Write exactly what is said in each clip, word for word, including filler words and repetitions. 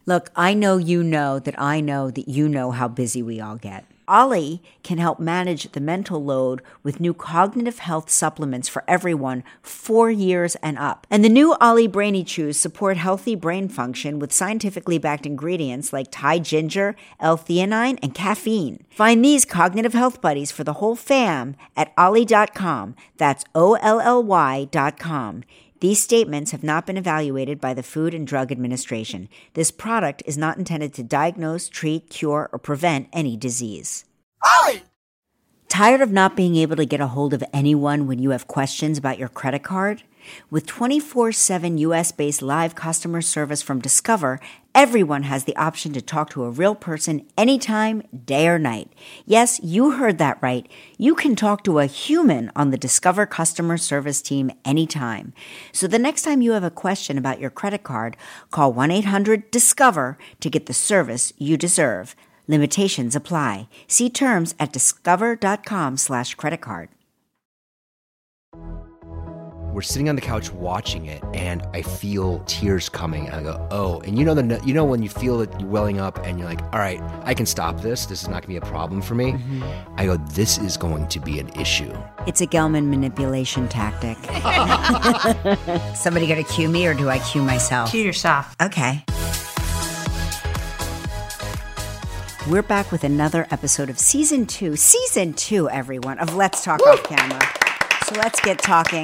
Look, I know you know that I know that you know how busy we all get. Ollie can help manage the mental load with new cognitive health supplements for everyone four years and up. And the new Ollie Brainy Chews support healthy brain function with scientifically backed ingredients like Thai ginger, L-theanine, and caffeine. Find these cognitive health buddies for the whole fam at ollie dot com. That's O L L Y dot com. These statements have not been evaluated by the Food and Drug Administration. This product is not intended to diagnose, treat, cure, or prevent any disease. Ollie! Tired of not being able to get a hold of anyone when you have questions about your credit card? With twenty-four seven U S-based live customer service from Discover, everyone has the option to talk to a real person anytime, day or night. Yes, you heard that right. You can talk to a human on the Discover customer service team anytime. So the next time you have a question about your credit card, call one eight hundred discover to get the service you deserve. Limitations apply. See terms at discover.com slash credit card. We're sitting on the couch watching it, and I feel tears coming. And I go, oh, and you know the you know when you feel it welling up, and you're like, all right, I can stop this. This is not going to be a problem for me. Mm-hmm. I go, this is going to be an issue. It's a Gelman manipulation tactic. Somebody going to cue me, or do I cue myself? Cue yourself. Okay. We're back with another episode of season two, season two, everyone, of Let's Talk Woo! Off Camera. So let's get talking.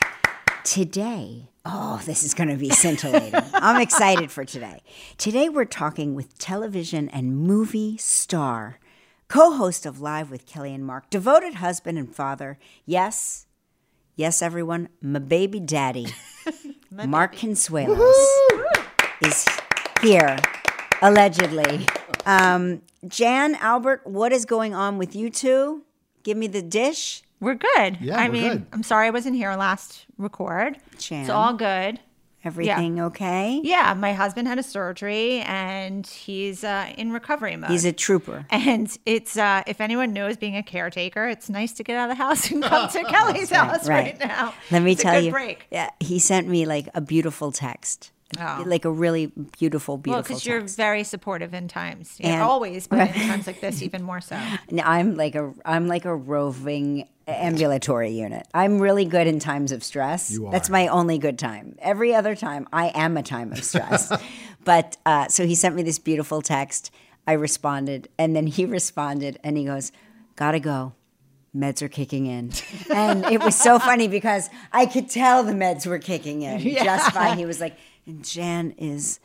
Today, oh, this is going to be scintillating. I'm excited for today. Today we're talking with television and movie star, co-host of Live with Kelly and Mark, devoted husband and father. Yes, yes, everyone, my baby daddy, my Mark baby. Consuelos is here, allegedly. Um, Jan, Albert, what is going on with you two? Give me the dish. We're good. Yeah, I we're mean, good. I'm sorry I wasn't here last record. Jan. It's all good. Everything yeah. okay? Yeah, my husband had a surgery and he's uh, in recovery mode. He's a trooper. And it's uh, if anyone knows being a caretaker, it's nice to get out of the house and come to Kelly's house right. right now. Let me it's tell a good you. Break. Yeah, he sent me like a beautiful text. Oh. Like a really beautiful, beautiful Well, because you're very supportive in times. You're and, always, but right. in times like this, even more so. I'm like a, I'm like a roving ambulatory unit. I'm really good in times of stress. You are. That's my only good time. Every other time, I am a time of stress. But uh, so he sent me this beautiful text. I responded, and then he responded, and he goes, "Gotta go. Meds are kicking in." And it was so funny because I could tell the meds were kicking in yeah. just fine. He was like, and Jan is...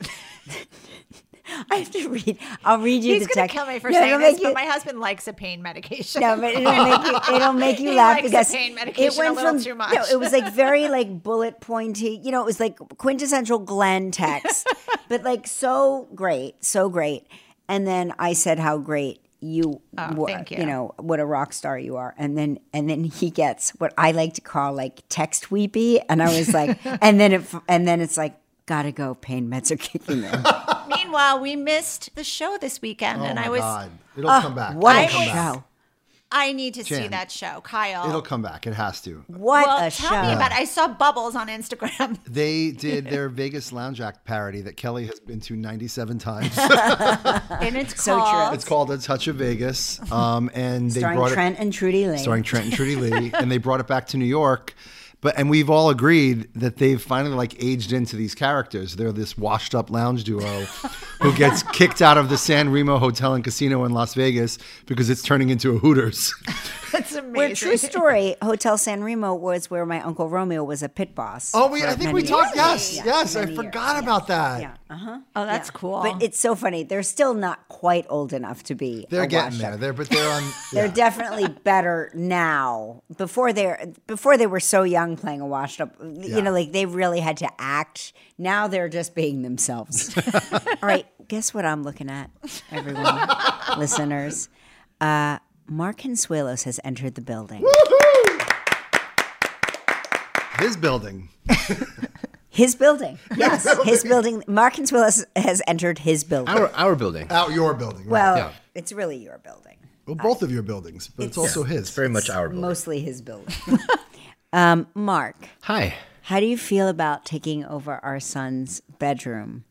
I have to read. I'll read you He's the text. He's going to kill me for no, saying this, you, but my husband likes a pain medication. No, but it'll make you, it'll make you he laugh likes because a pain medication it went a little from too much. No, it was like very like bullet pointy. You know, it was like quintessential Glenn text, but like so great, so great. And then I said how great you oh, were, thank you. you know, what a rock star you are. And then and then he gets what I like to call like text weepy, and I was like, and then it and then it's like, gotta go, pain meds are kicking in. Meanwhile, we missed the show this weekend, Oh and my I was. God. It'll uh, come back. What It'll a come back. show! I need to Jan, see that show, Kyle. It'll come back. It has to. What well, a tell show! me about it. I saw Bubbles on Instagram. They did their Vegas Lounge Act parody that Kelly has been to ninety-seven times. And it's So called. true. It's called A Touch of Vegas. Um, and they Starring brought Trent it, and Trudy Lee. starring Trent and Trudy Lee, and they brought it back to New York. But and we've all agreed that they've finally like aged into these characters. They're this washed up lounge duo who gets kicked out of the San Remo Hotel and Casino in Las Vegas because it's turning into a Hooters. That's amazing. Where true story, Hotel San Remo was where my Uncle Romeo was a pit boss. Oh, we for I think many we talked. years. Yes, Yeah, yes, I many forgot years. about that. Yeah, uh-huh. Oh, that's Yeah. cool. But it's so funny. They're still not quite old enough to be. They're a getting washed-up. there. They're but they're on. They're yeah. definitely better now. Before they're before they were so young playing a washed up, Yeah. you know, like they really had to act. Now they're just being themselves. All right, guess what I'm looking at, everyone, listeners. Uh, Mark Consuelos has entered the building. His building. His building, yes, his building. Mark Consuelos has entered his building. Our our building. Out your building. Right. well, Yeah. it's really your building. Well, both of your buildings, but it's, also his. It's very much our building. Mostly his building. um, Mark, Hi. how do you feel about taking over our son's bedroom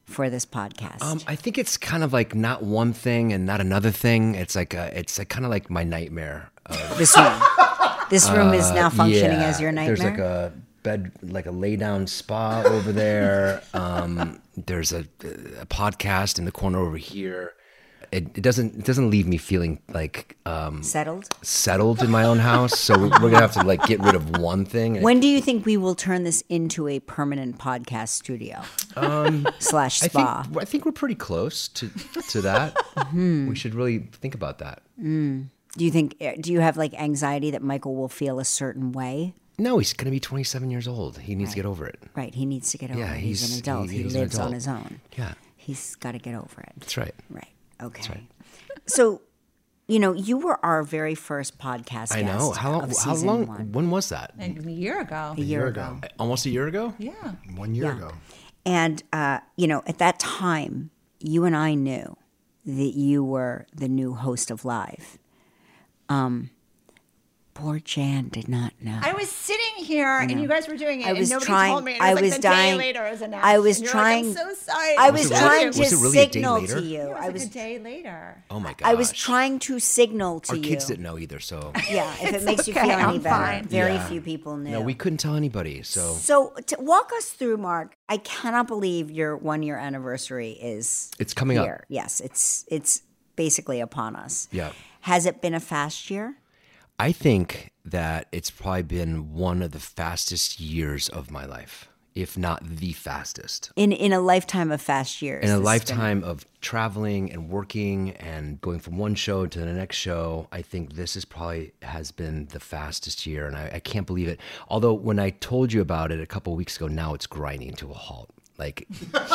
for this podcast? Um, I think it's kind of like not one thing and not another thing. It's like a, it's like kind of like my nightmare. Of, This room. This room is now functioning yeah, as your nightmare. There's like a bed, like a lay down spa over there. Um, there's a, a podcast in the corner over here. It, it doesn't it doesn't leave me feeling like um, Settled? settled in my own house. So we- we're gonna have to like get rid of one thing. When do you think we will turn this into a permanent podcast studio slash I spa? think I think we're pretty close to to that. We should really think about that. Do you think? Do you have like anxiety that Michael will feel a certain way? No, he's gonna be twenty-seven years old. He needs to get over it. Right. He needs to get over Yeah, it. He's, he's- an adult. he- He, he's an lives on adult. his own. Yeah, He's got to get over it. that's right. Right. Okay. So, you know, you were our very first podcast. I know. guest How long? of How season long? one. When was that? A year ago. A year year ago. ago. Almost a year ago. Yeah. One year Yeah. ago. And, uh, you know, at that time, you and I knew that you were the new host of Live. Um, poor Jan did not know. I was sitting here and you guys were doing it I was and nobody trying- told me. And I it was, was like the dying- day later it was announced. I was and you're trying- Like, I'm so sorry. I Was was it really- trying was to it really a day signal later? to you. It was I like was a day later. Oh my gosh. I was trying to signal to Our you. kids didn't know either, so Yeah, if it It's makes you okay, feel any I'm better. fine. Very Yeah. few people knew. no, we couldn't tell anybody. So So to walk us through, Mark, I cannot believe your one year anniversary is It's coming up. here. Yes, it's it's basically upon us. Yeah. Has it been a fast year? I think that it's probably been one of the fastest years of my life, if not the fastest. In in a lifetime of fast years. In a this has been- lifetime of traveling and working and going from one show to the next show, I think this is probably has been the fastest year, and I, I can't believe it. Although when I told you about it a couple of weeks ago, now it's grinding to a halt. Like,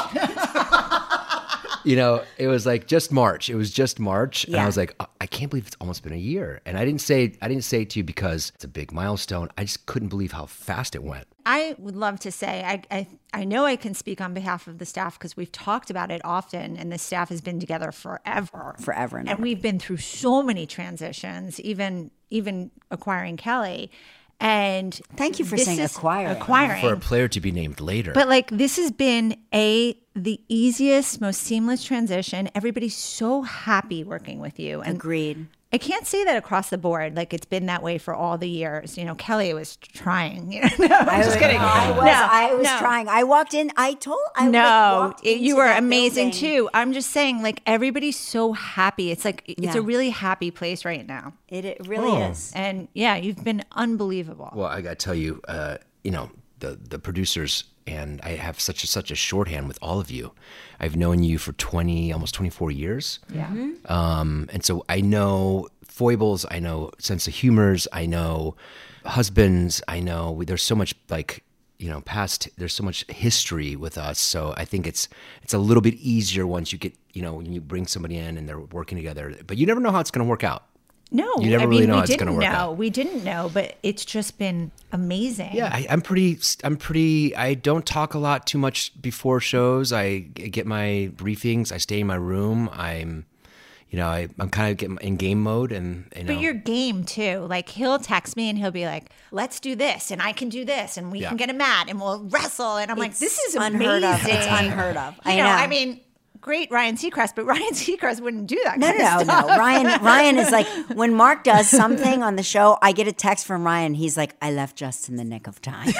you know, it was like just March. It was just March, and Yeah. I was like, I can't believe it's almost been a year. And I didn't say I didn't say it to you because it's a big milestone. I just couldn't believe how fast it went. I would love to say, I, I, I know I can speak on behalf of the staff because we've talked about it often and the staff has been together forever. Forever and And ever. we've been through so many transitions, even even acquiring Kelly. And Thank you for this saying is- acquiring. Acquiring. For a player to be named later. But like this has been a the easiest, most seamless transition. Everybody's so happy working with you. And Agreed. I can't say that across the board. Like it's been that way for all the years. You know, Kelly was trying. You know, no, I'm I just was, kidding. I was, No, I was no. trying. I walked in. I told. I like, No, walked it- into you were that amazing building. too. I'm just saying, like everybody's so happy. It's like it's Yeah. a really happy place right now. It, it really Oh. is. And yeah, you've been unbelievable. Well, I got to tell you, uh, you know, the the producers and I have such a, such a shorthand with all of you. I've known you for twenty, almost twenty-four years. Yeah. Um, and so I know foibles, I know sense of humors, I know husbands, I know we, there's so much like, you know, past, there's so much history with us. So I think it's, it's a little bit easier once you get, you know, when you bring somebody in and they're working together, but you never know how it's going to work out. No, You never I really mean, know we how it's didn't gonna work know. out. We didn't know, but it's just been amazing. Yeah, I, I'm pretty. I'm pretty. I don't talk a lot too much before shows. I g- get my briefings. I stay in my room. I'm, you know, I, I'm kind of getting in game mode, and you know, But you're game too. Like he'll text me and he'll be like, "Let's do this, and I can do this, and we Yeah. can get a mat, and we'll wrestle." And I'm like, "This is unheard amazing." of. It's unheard of. You I know, know. I mean, great Ryan Seacrest, but Ryan Seacrest wouldn't do that. No, kind no, of no, stuff. no. Ryan, Ryan is like when Mark does something on the show. I get a text from Ryan. He's like, "I left just in the nick of time."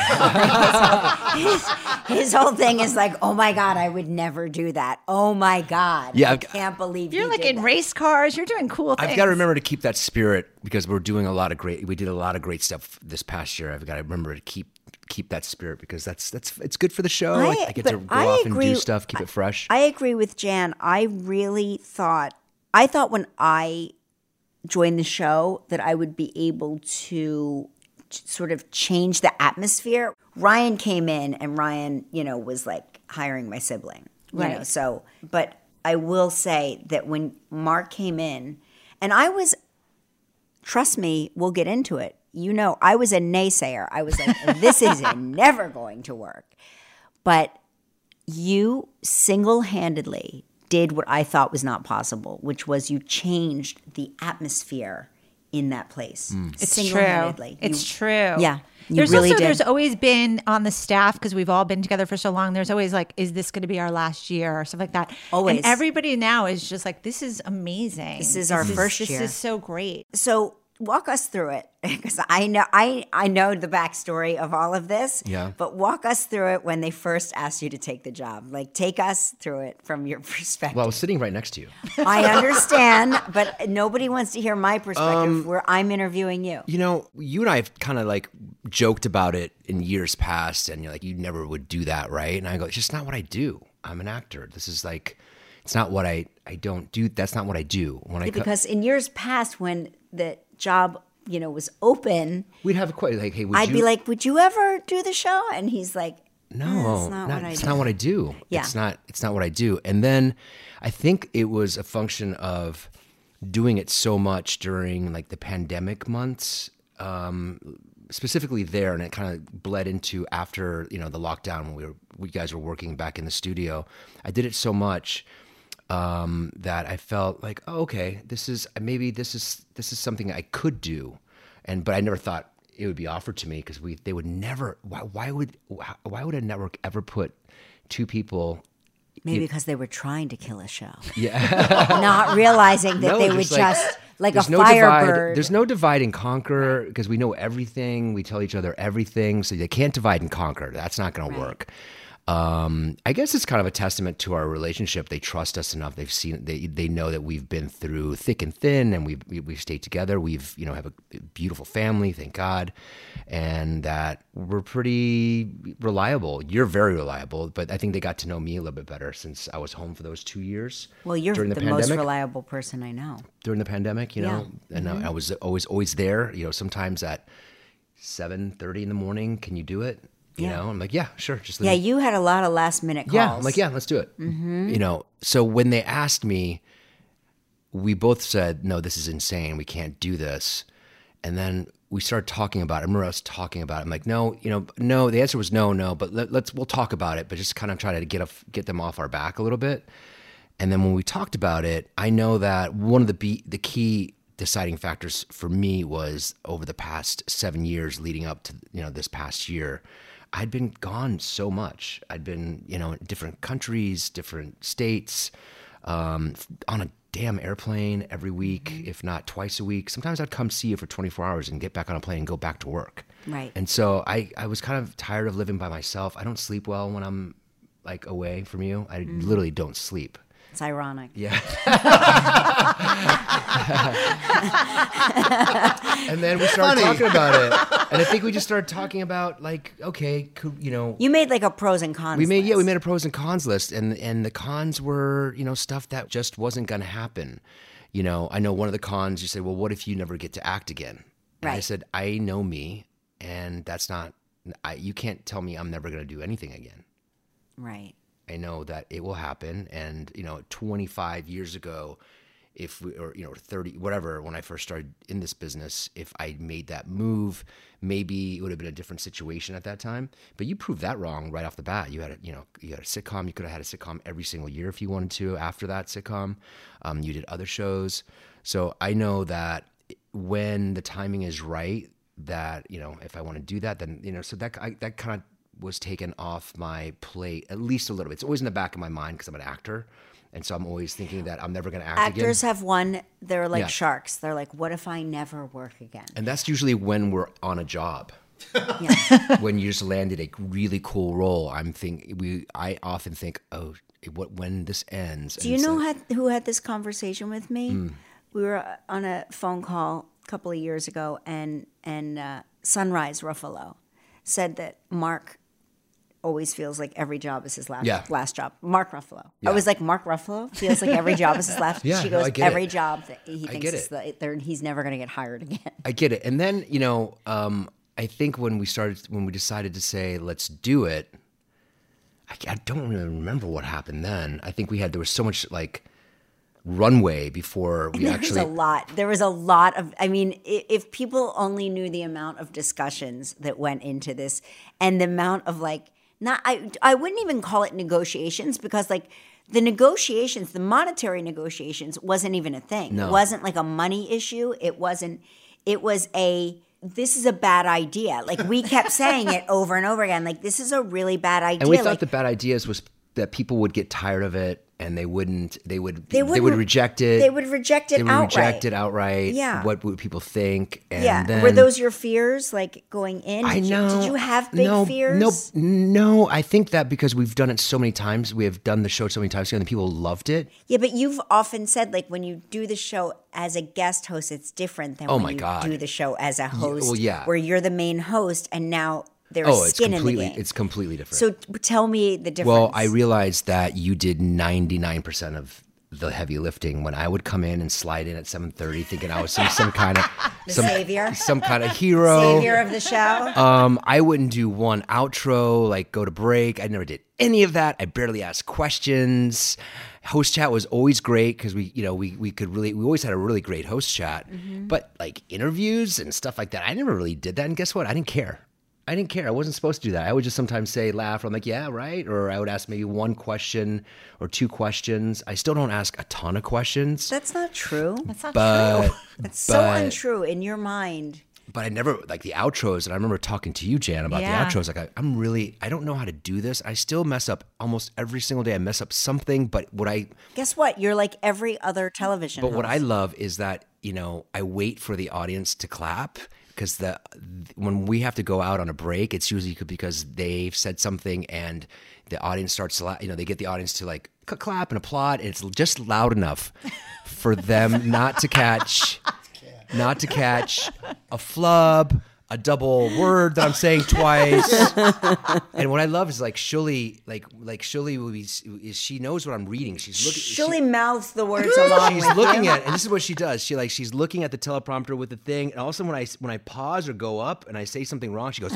his, his whole thing is like, "Oh my god, I would never do that. Oh my god, Yeah, I I've- can't believe You're he like did in that." race cars. You're doing cool things. I've got to remember to keep that spirit because we're doing a lot of great. We did a lot of great stuff this past year. I've got to remember to keep keep that spirit because that's that's it's good for the show. I, I- I get to but go I off and agree- do stuff, keep it fresh. I agree with Jan. I really thought, I thought when I joined the show that I would be able to ch- sort of change the atmosphere. Ryan came in and Ryan, you know, was like hiring my sibling, you know, Right. so, but I will say that when Mark came in, and I was, trust me, we'll get into it. You know, I was a naysayer. I was like, this is never going to work. But you single-handedly did what I thought was not possible, which was you changed the atmosphere in that place. It's Single-handedly. true. It's You- true. Yeah. You There's really also did. there's always been on the staff, because we've all been together for so long. There's always like, is this going to be our last year or stuff like that? Always. And everybody now is just like, this is amazing. This is our first This year. is so great. So walk us through it, because I know I I know the backstory of all of this. Yeah. But walk us through it when they first asked you to take the job. Like, take us through it from your perspective. Well, I was sitting right next to you. I understand, but nobody wants to hear my perspective Um, where I'm interviewing you. You know, you and I have kind of like joked about it in years past, and you're like, you never would do that, right? And I go, it's just not what I do. I'm an actor. This is like, it's not what I, I don't do. That's not what I do. When I co- Because in years past, when the job, you know, was open, we'd have a question like, hey, would I'd you? be like, "Would you ever do the show?" And he's like, No, "Eh, it's not, what I it's do." not what I do. Yeah. It's not it's not what I do. And then I think it was a function of doing it so much during like the pandemic months, um, specifically there, and it kind of bled into after, you know, the lockdown when we were we guys were working back in the studio. I did it so much um, that I felt like, oh, okay, this is maybe this is this is something I could do, and but I never thought it would be offered to me, because we they would never. Why, why would why would a network ever put two people? Maybe because they were trying to kill a show, Yeah, not realizing that No, they would just like- just like a there's no divide. firebird. There's no divide and conquer, because we know everything. We tell each other everything, so they can't divide and conquer. That's not going Right. to work. Um, I guess it's kind of a testament to our relationship. They trust us enough. They've seen, they they know that we've been through thick and thin, and we've we- we've stayed together. We've you know have a beautiful family, thank God, and that we're pretty reliable. You're very reliable, but I think they got to know me a little bit better since I was home for those two years. Well, you're during the, the, most pandemic. reliable person I know. During the pandemic, you know, and I, I was always always there. You know, sometimes at seven thirty in the morning, can you do it? You Yeah. know, I'm like, yeah, sure, just Yeah, leave. you had a lot of last minute calls. Yeah, I'm like, yeah, let's do it. You know, so when they asked me, we both said, no, this is insane. We can't do this. And then we started talking about it. I remember us talking about it. I'm like, no, you know, no. The answer was no, no. But let, let's we'll talk about it. But just kind of try to get off, get them off our back a little bit. And then when we talked about it, I know that one of the be- the key deciding factors for me was over the past seven years leading up to you know this past year. I'd been gone so much. I'd been, you know, in different countries, different states, um, on a damn airplane every week, if not twice a week. Sometimes I'd come see you for twenty-four hours and get back on a plane and go back to work. Right. And so I, I was kind of tired of living by myself. I don't sleep well when I'm like away from you. I literally don't sleep. It's ironic. Yeah. And then we started Funny. talking about it. And I think we just started talking about like, okay, could, you know, You made like a pros and cons. we made yeah we list. made a pros and cons list, and and the cons were you know stuff that just wasn't going to happen. You know, I know one of the cons. You say, well, what if you never get to act again? And I Right. said, I know me, and that's not. I, you can't tell me I'm never going to do anything again. Right. I know that it will happen, and you know, twenty-five years ago, if we or you know thirty whatever when I first started in this business, if I made that move, maybe it would have been a different situation at that time. But you proved that wrong right off the bat. You had a you know you had a sitcom. You could have had a sitcom every single year if you wanted to. After that sitcom, um, you did other shows. So I know that when the timing is right, that you know if I want to do that, then you know so that I, that kind of was taken off my plate at least a little bit. It's always in the back of my mind because I'm an actor. And so I'm always thinking that I'm never going to act Actors again. have one, they're like Yeah. sharks. They're like, what if I never work again? And that's usually when we're on a job. Yeah. When you just landed a really cool role, I'm think we. I often think, oh, what when this ends. Do you know had, who had this conversation with me? We were on a phone call a couple of years ago, and and uh, Sunrise Ruffalo said that Mark always feels like every job is his last Yeah. last job. Mark Ruffalo. I Yeah. was like, Mark Ruffalo feels like every job is his last. Yeah, she no, goes, I get every it. job that he I thinks get is it. the, they're- he's never going to get hired again. I get it. And then you know, um, I think when we started, when we decided to say let's do it, I, I don't really remember what happened then. I think we had there was so much like runway before we There actually. was a lot. There was a lot of. I mean, i- if people only knew the amount of discussions that went into this, and the amount of like, not I. I wouldn't even call it negotiations because like the negotiations, the monetary negotiations wasn't even a thing. No. It wasn't like a money issue. It wasn't, it was a, this is a bad idea. Like we kept saying it over and over again. Like this is a really bad idea. And we thought like, the bad ideas was that people would get tired of it and they wouldn't, they would, They they, would wouldn't- reject it. they would reject it They would outright. reject it outright. Yeah. What would people think? And yeah. then, Were those your fears, like going in? Did I you, know. Did you have big no, fears? No, no. I think that because we've done it so many times, we have done the show so many times, and people loved it. Yeah, but you've often said like when you do the show as a guest host, it's different than Oh when my you God. do the show as a host. well, yeah. Where you're the main host, and now there's Oh, it's skin in the completely, game. it's completely different. So t- tell me the difference. Well, I realized that you did ninety-nine percent of the heavy lifting when I would come in and slide in at seven thirty thinking I was some, some kind of The some, savior? some kind of hero. Savior of the show. Um, I wouldn't do one outro, like go to break. I never did any of that. I barely asked questions. Host chat was always great because we, you know, we we could really, we always had a really great host chat. Mm-hmm. But like interviews and stuff like that, I never really did that. And guess what? I didn't care. I didn't care. I wasn't supposed to do that. I would just sometimes say, laugh, or I'm like, yeah, right. Or I would ask maybe one question or two questions. I still don't ask a ton of questions. That's not true. That's not but, true. That's so but- untrue in your mind. But I never, like the outros, and I remember talking to you, Jan, about Yeah. the outros. Like, I, I'm really, I don't know how to do this. I still mess up almost every single day. I mess up something, but what I, Guess what? You're like every other television but what I host. love is that, you know, I wait for the audience to clap. Because the when we have to go out on a break, it's usually because they've said something and the audience starts to, la- you know, they get the audience to like c- clap and applaud, and it's just loud enough for them not to catch, not to catch a flub, a double word that I'm saying twice. And what I love is like Shuli, like like Shuli will be, is she knows what I'm reading. She's looking. Shirley mouths the words along She's with looking you. at, and this is what she does. She like she's looking at the teleprompter with the thing, and all of a sudden when I when I pause or go up and I say something wrong, she goes.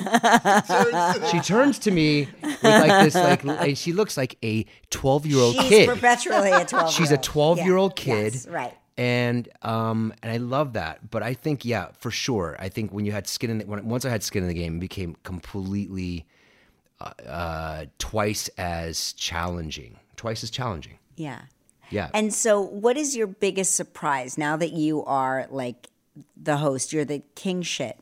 She turns to me with like this like, and she looks like a twelve year old She's kid. perpetually a twelve. She's a twelve year old kid. Yes, right. And um and I love that, but I think yeah, for sure. I think when you had skin in the, when once I had skin in the game, it became completely uh, uh, twice as challenging. Twice as challenging. Yeah. Yeah. And so, what is your biggest surprise now that you are like the host? You're the king shit.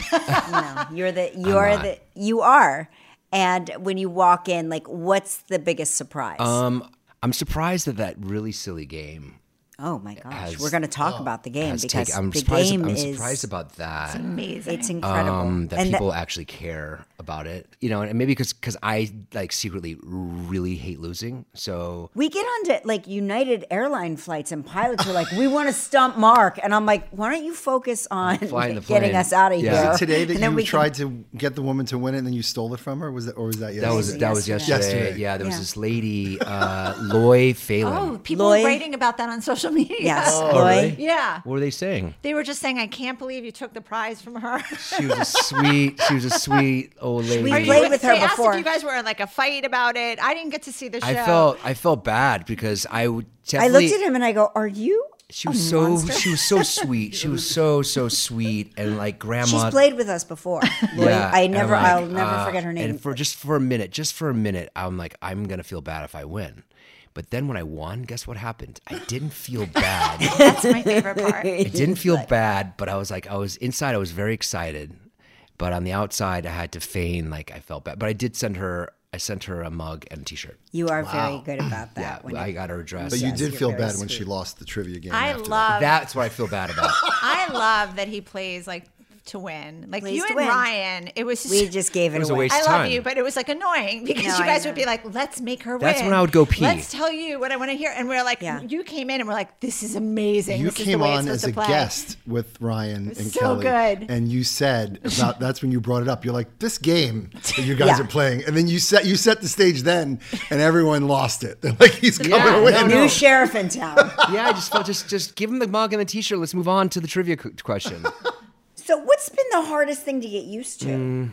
no, you're the you are not. the you are. And when you walk in, like, what's the biggest surprise? um, I'm surprised that that really silly game oh my gosh, has- we're going to talk about the game has because taken. I'm the surprised. game I'm is surprised about that. Amazing. it's incredible. Um, that and people actually care about it, you know, and maybe because because I like secretly really hate losing. So we get onto like United airline flights and pilots are like, we want to stump Mark, and I'm like, why don't you focus on Flying the getting plane. us out of Yeah. here? Today that And then you we can- tried to get the woman to win it and then you stole it from her? Was that or was that yesterday? that was that was Yesterday. yesterday. Yesterday. Yeah, there was Yeah. this lady, uh, Loy Phelan. Oh, people Lloyd? were writing about that on social media. Yes, Oh, Loy. really? Yeah. What were they saying? They were just saying, I can't believe you took the prize from her. She was a sweet. She was a sweet old lady. We Are you- played with her they asked before. if you guys were in like a fight about it. I didn't get to see the show. I felt I felt bad because I would I definitely. looked at him and I go, are you? She a was so monster? she was so sweet. She was so so sweet and like grandma. She's played with us before. Loy, Yeah, I and never, I'm like, I'll never uh, forget her name. And for just for a minute, just for a minute, I'm like, I'm gonna feel bad if I win. But then when I won, guess what happened? I didn't feel bad. That's my favorite part. I didn't feel bad, but I was like, I was inside, I was very excited. But on the outside, I had to feign like I felt bad. But I did send her, I sent her a mug and a t-shirt. You are very good about Yeah, that. when I it- got her dress. But you Yes, did you're feel very bad when sweet. she lost the trivia game. I after that. love That's what I feel bad about. I love that he plays like to win. Like Plays you to and win. Ryan, it was just, we just gave it, It was a away. waste I of love time. you, but it was like annoying because No, you I guys know. would be like, "Let's make her That's win." when I would go pee. Let's tell you what I want to hear, and we're like, Yeah. "You came in and we're like, this is amazing. You this is the came way on it's supposed as a to play." guest with Ryan and so Kelly, good. and you said about that's when you brought it up. You're like, this game that you guys Yeah. are playing, and then you set you set the stage then, and everyone lost it. They're like, he's coming Yeah, to win. no, New no. sheriff in town. Yeah, I just felt just just give him the mug and the t-shirt. Let's move on to the trivia qu- question. So, what's been the hardest thing to get used to? Mm.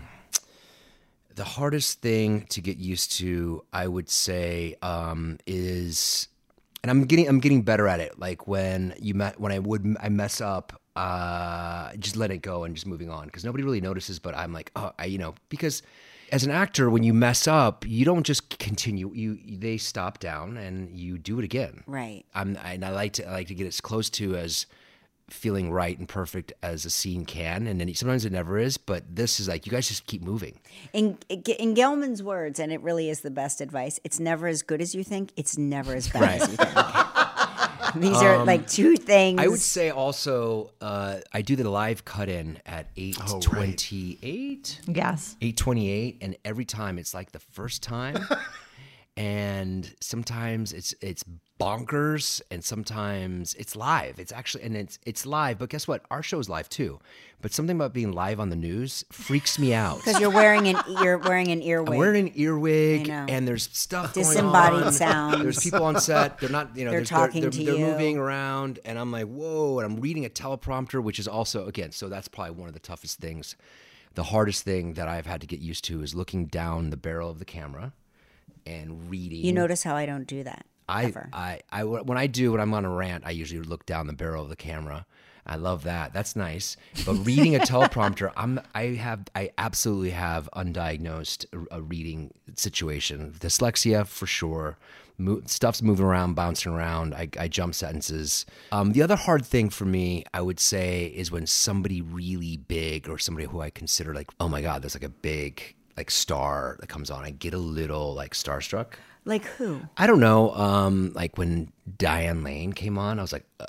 The hardest thing to get used to, I would say, um, is, and I'm getting I'm getting better at it. Like when you met, when I would I mess up, uh, just let it go and just moving on because nobody really notices. But I'm like, oh, I, you know, because as an actor, when you mess up, you don't just continue. You they stop down and you do it again. Right. I'm, and I like to I like to get as close to as feeling right and perfect as a scene can, and then sometimes it never is. But this is like you guys just keep moving. In in Gelman's words, and it really is the best advice. It's never as good as you think. It's never as bad Right. as you think. These are like two things. I would say also uh, I do the live cut in at eight twenty-eight. Yes. eight twenty-eight, and every time it's like the first time. And sometimes it's it's bonkers, and sometimes it's live. It's actually and it's it's live, but guess what? Our show's live too. But something about being live on the news freaks me out. because you're wearing an you're wearing an earwig. I'm wearing an earwig, I know. and there's stuff Disembodied going on. sounds. There's people on set. They're not, you know, They're there's- talking they're, to they're you. moving around, and I'm like, whoa! And I'm reading a teleprompter, which is also again, so that's probably one of the toughest things. The hardest thing that I've had to get used to is looking down the barrel of the camera and reading. You notice how I don't do that. I, ever. I, I, when I do, when I'm on a rant, I usually look down the barrel of the camera. I love that. That's nice. But reading a teleprompter, I'm, I have, I absolutely have undiagnosed a, a reading situation. Dyslexia for sure. Mo- stuff's moving around, bouncing around. I, I jump sentences. Um, the other hard thing for me, I would say, is when somebody really big or somebody who I consider like, oh my God, there's like a big like star that comes on. I get a little like starstruck. Like who? I don't know. Um, like when Diane Lane came on, I was like, uh,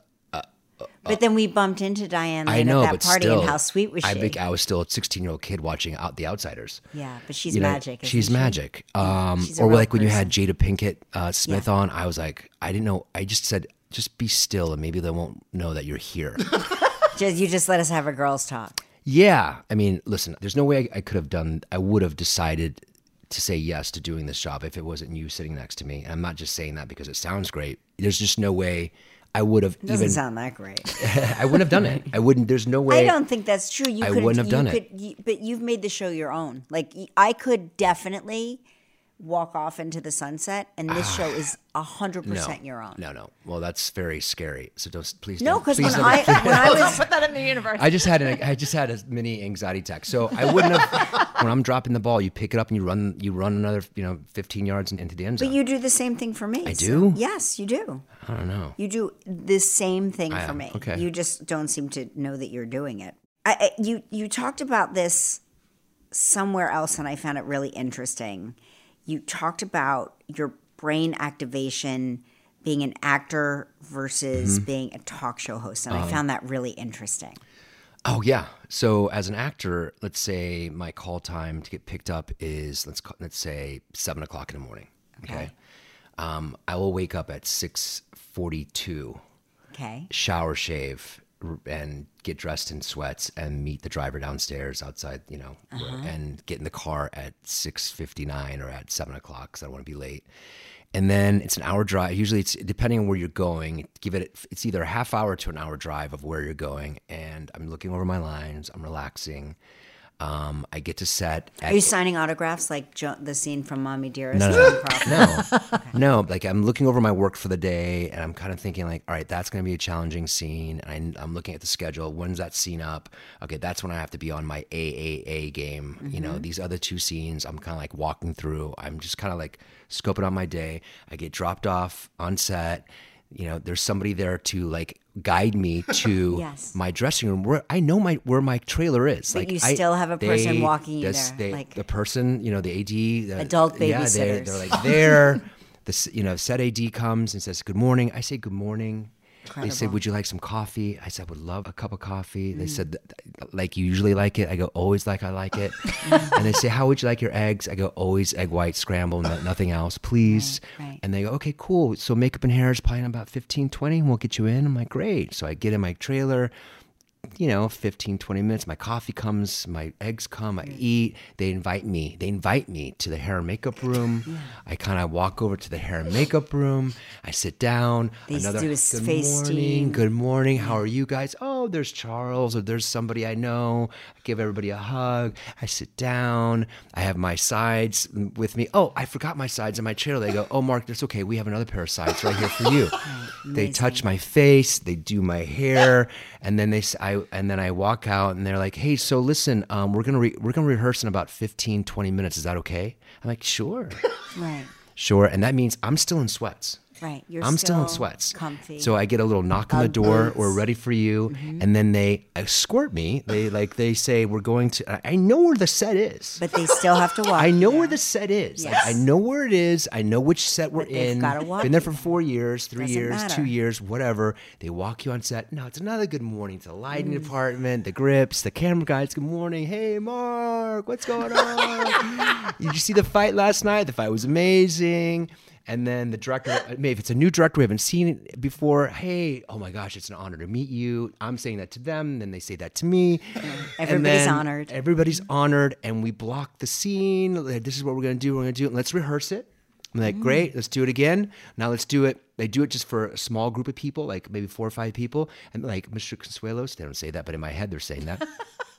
But then we bumped into Diane I Lane know, at that but party, still, and how sweet was she? I think I was still a sixteen-year-old kid watching Out the Outsiders. Yeah, but she's You know, magic. isn't she's she? magic. Um, she's a or real like when you person. had Jada Pinkett uh, Smith Yeah. on, I was like, I didn't know. I just said, just be still, and maybe they won't know that you're here. Just, you just let us have a girls' talk. Yeah, I mean, listen, there's no way I, I could have done. I would have decided to say yes to doing this job if it wasn't you sitting next to me. And I'm not just saying that because it sounds great. There's just no way I would have It doesn't even. sound that great. I wouldn't have done it. I wouldn't. There's no way. I don't think that's true. You I could wouldn't have you done could, it. You, but you've made the show your own. Like y- I could definitely walk off into the sunset, and this show is a hundred no, percent your own. No, no. Well, that's very scary. So don't please. No, don't- because please when don't- I when I was Put that in the universe. I just had an, I just had a mini anxiety attack. So I wouldn't have. When I'm dropping the ball, you pick it up and you run. You run another, you know, fifteen yards into the end zone. But you do the same thing for me. I do? Yes, you do. I don't know. You do the same thing I for am. me. Okay. You just don't seem to know that you're doing it. I, I, you you talked about this somewhere else, and I found it really interesting. You talked about your brain activation being an actor versus Mm-hmm. being a talk show host, and Uh-huh. I found that really interesting. Oh yeah. So as an actor, let's say my call time to get picked up is let's call, let's say seven o'clock in the morning. Okay. Okay. Um, I will wake up at six forty-two. Okay. Shower, shave, r- and get dressed in sweats and meet the driver downstairs outside, you know, and get in the car at six fifty-nine or at seven o'clock because I don't want to be late. And then it's an hour drive. Usually it's depending on where you're going, give it, it's either a half hour to an hour drive of where you're going. And I'm looking over my lines, I'm relaxing. Um, I get to set. At, Are you signing autographs like jo- the scene from Mommy Dearest? No, Joan no, Crawford? no, no. Like I'm looking over my work for the day, and I'm kind of thinking, like, all right, that's going to be a challenging scene. And I, I'm looking at the schedule. When's that scene up? Okay, that's when I have to be on my A A A game. You Mm-hmm. know, these other two scenes, I'm kind of like walking through. I'm just kind of like scoping out my day. I get dropped off on set. You know, there's somebody there to like guide me to Yes. my dressing room where I know my where my trailer is. But like you I- still have a person they- walking you this- there, they- like- the person, you know, the A D, the, Adult yeah, they, babysitters. they're like there. The s- you know set A D comes and says good morning. I say good morning. They said, Incredible. would you like some coffee? I said, I would love a cup of coffee. Mm. They said, like you usually like it. I go, always like I like it. And they say, how would you like your eggs? I go, always egg white, scramble, no, nothing else, please. Right, right. And they go, okay, cool. So makeup and hair is probably in about fifteen, twenty, and we'll get you in. I'm like, great. So I get in my trailer, you know, fifteen, twenty minutes. My coffee comes, my eggs come, I eat. They invite me. They invite me to the hair and makeup room. I kind of walk over to the hair and makeup room. I sit down. They Another, do a good face morning, steam. good morning. How are you guys? Oh, oh, there's Charles or there's somebody I know. I give everybody a hug. I sit down. I have my sides with me. Oh, I forgot my sides in my chair. They go, oh, Mark, that's okay. We have another pair of sides right here for you. They touch my face. They do my hair. And then they, I, and then I walk out and they're like, hey, so listen, um, we're going to, re- we're going to rehearse in about fifteen, twenty minutes. Is that okay? I'm like, sure. Right. Sure. And that means I'm still in sweats. Right. You're I'm still, still in sweats. Comfy. So I get a little knock on the door. boots. We're ready for you. Mm-hmm. And then they escort me. They like they say we're going to. I know where the set is. But they still have to walk. I know there. where the set is. Like, Yes. I know where it is. I know which set we're But they've in. gotta walk Been there you for four years, three Doesn't years, matter. two years, whatever. They walk you on set. No, it's another good morning to the lighting Mm. department, the grips, the camera guys. Good morning. Hey, Mark, what's going on? Did you see the fight last night? The fight was amazing. And then the director, maybe if it's a new director we haven't seen it before, hey, oh my gosh, it's an honor to meet you. I'm saying that to them, then they say that to me. And Everybody's then honored. Everybody's honored, and we block the scene. Like, this is what we're going to do. We're going to do it. Let's rehearse it. I'm like, great, let's do it again. Now let's do it. They do it just for a small group of people, like maybe four or five people. And like Mister Consuelos, they don't say that, but in my head they're saying that.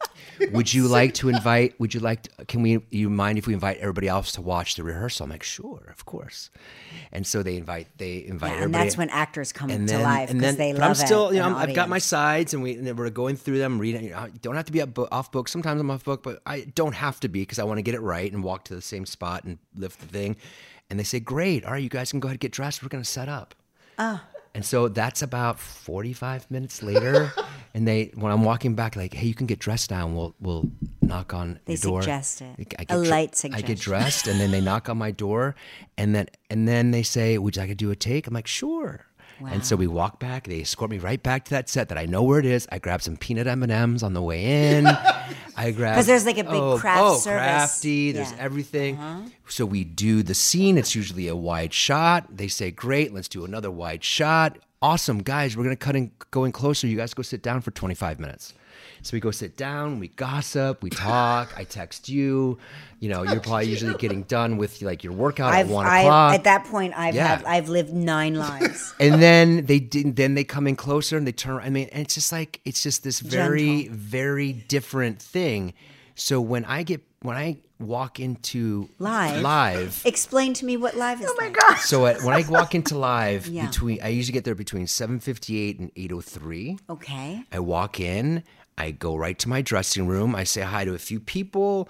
Would you like to invite, would you like, to, can we, you mind if we invite everybody else to watch the rehearsal? I'm like, sure, of course. And so they invite, they invite Yeah, and everybody. that's when actors come And to then, life and because then, they but love I'm still, it. you know, an I'm- I've got my audience. sides, and we and we're going through them, reading. You know, I don't have to be up, off book. Sometimes I'm off book, but I don't have to be because I want to get it right and walk to the same spot and lift the thing. And they say, "Great, all right, you guys can go ahead and get dressed. We're going to set up." Oh. And so that's about forty-five minutes later, and they when I'm walking back, like, "Hey, you can get dressed now, and we'll we'll knock on They your door." suggest it. I A get dre- light I suggestion. get dressed, and then they knock on my door, and then and then they say, "Would you like to do a take?" I'm like, "Sure." And so we walk back. They escort me right back to that set that I know where it is. I grab some peanut M and M's on the way in. I grab 'Cause there's like a big oh, craft oh, service. crafty. There's Yeah. everything. So we do the scene. It's usually a wide shot. They say, "Great, let's do another wide shot." Awesome, guys. We're gonna cut in, go in closer. You guys go sit down for twenty-five minutes. So we go sit down, we gossip, we talk. I text you. You know, you're probably usually getting done with like your workout I've, at one I've, o'clock. at that point, I've Yeah. had, I've lived nine lives. And then they did, then they come in closer and they turn. I mean, and it's just like it's just this very, Gentle. very different thing. So when I get when I walk into Live. live, Explain to me what live is. Oh my God. so at, when I walk into live, Yeah. between I usually get there between seven fifty-eight and eight oh three. Okay. I walk in, I go right to my dressing room, I say hi to a few people,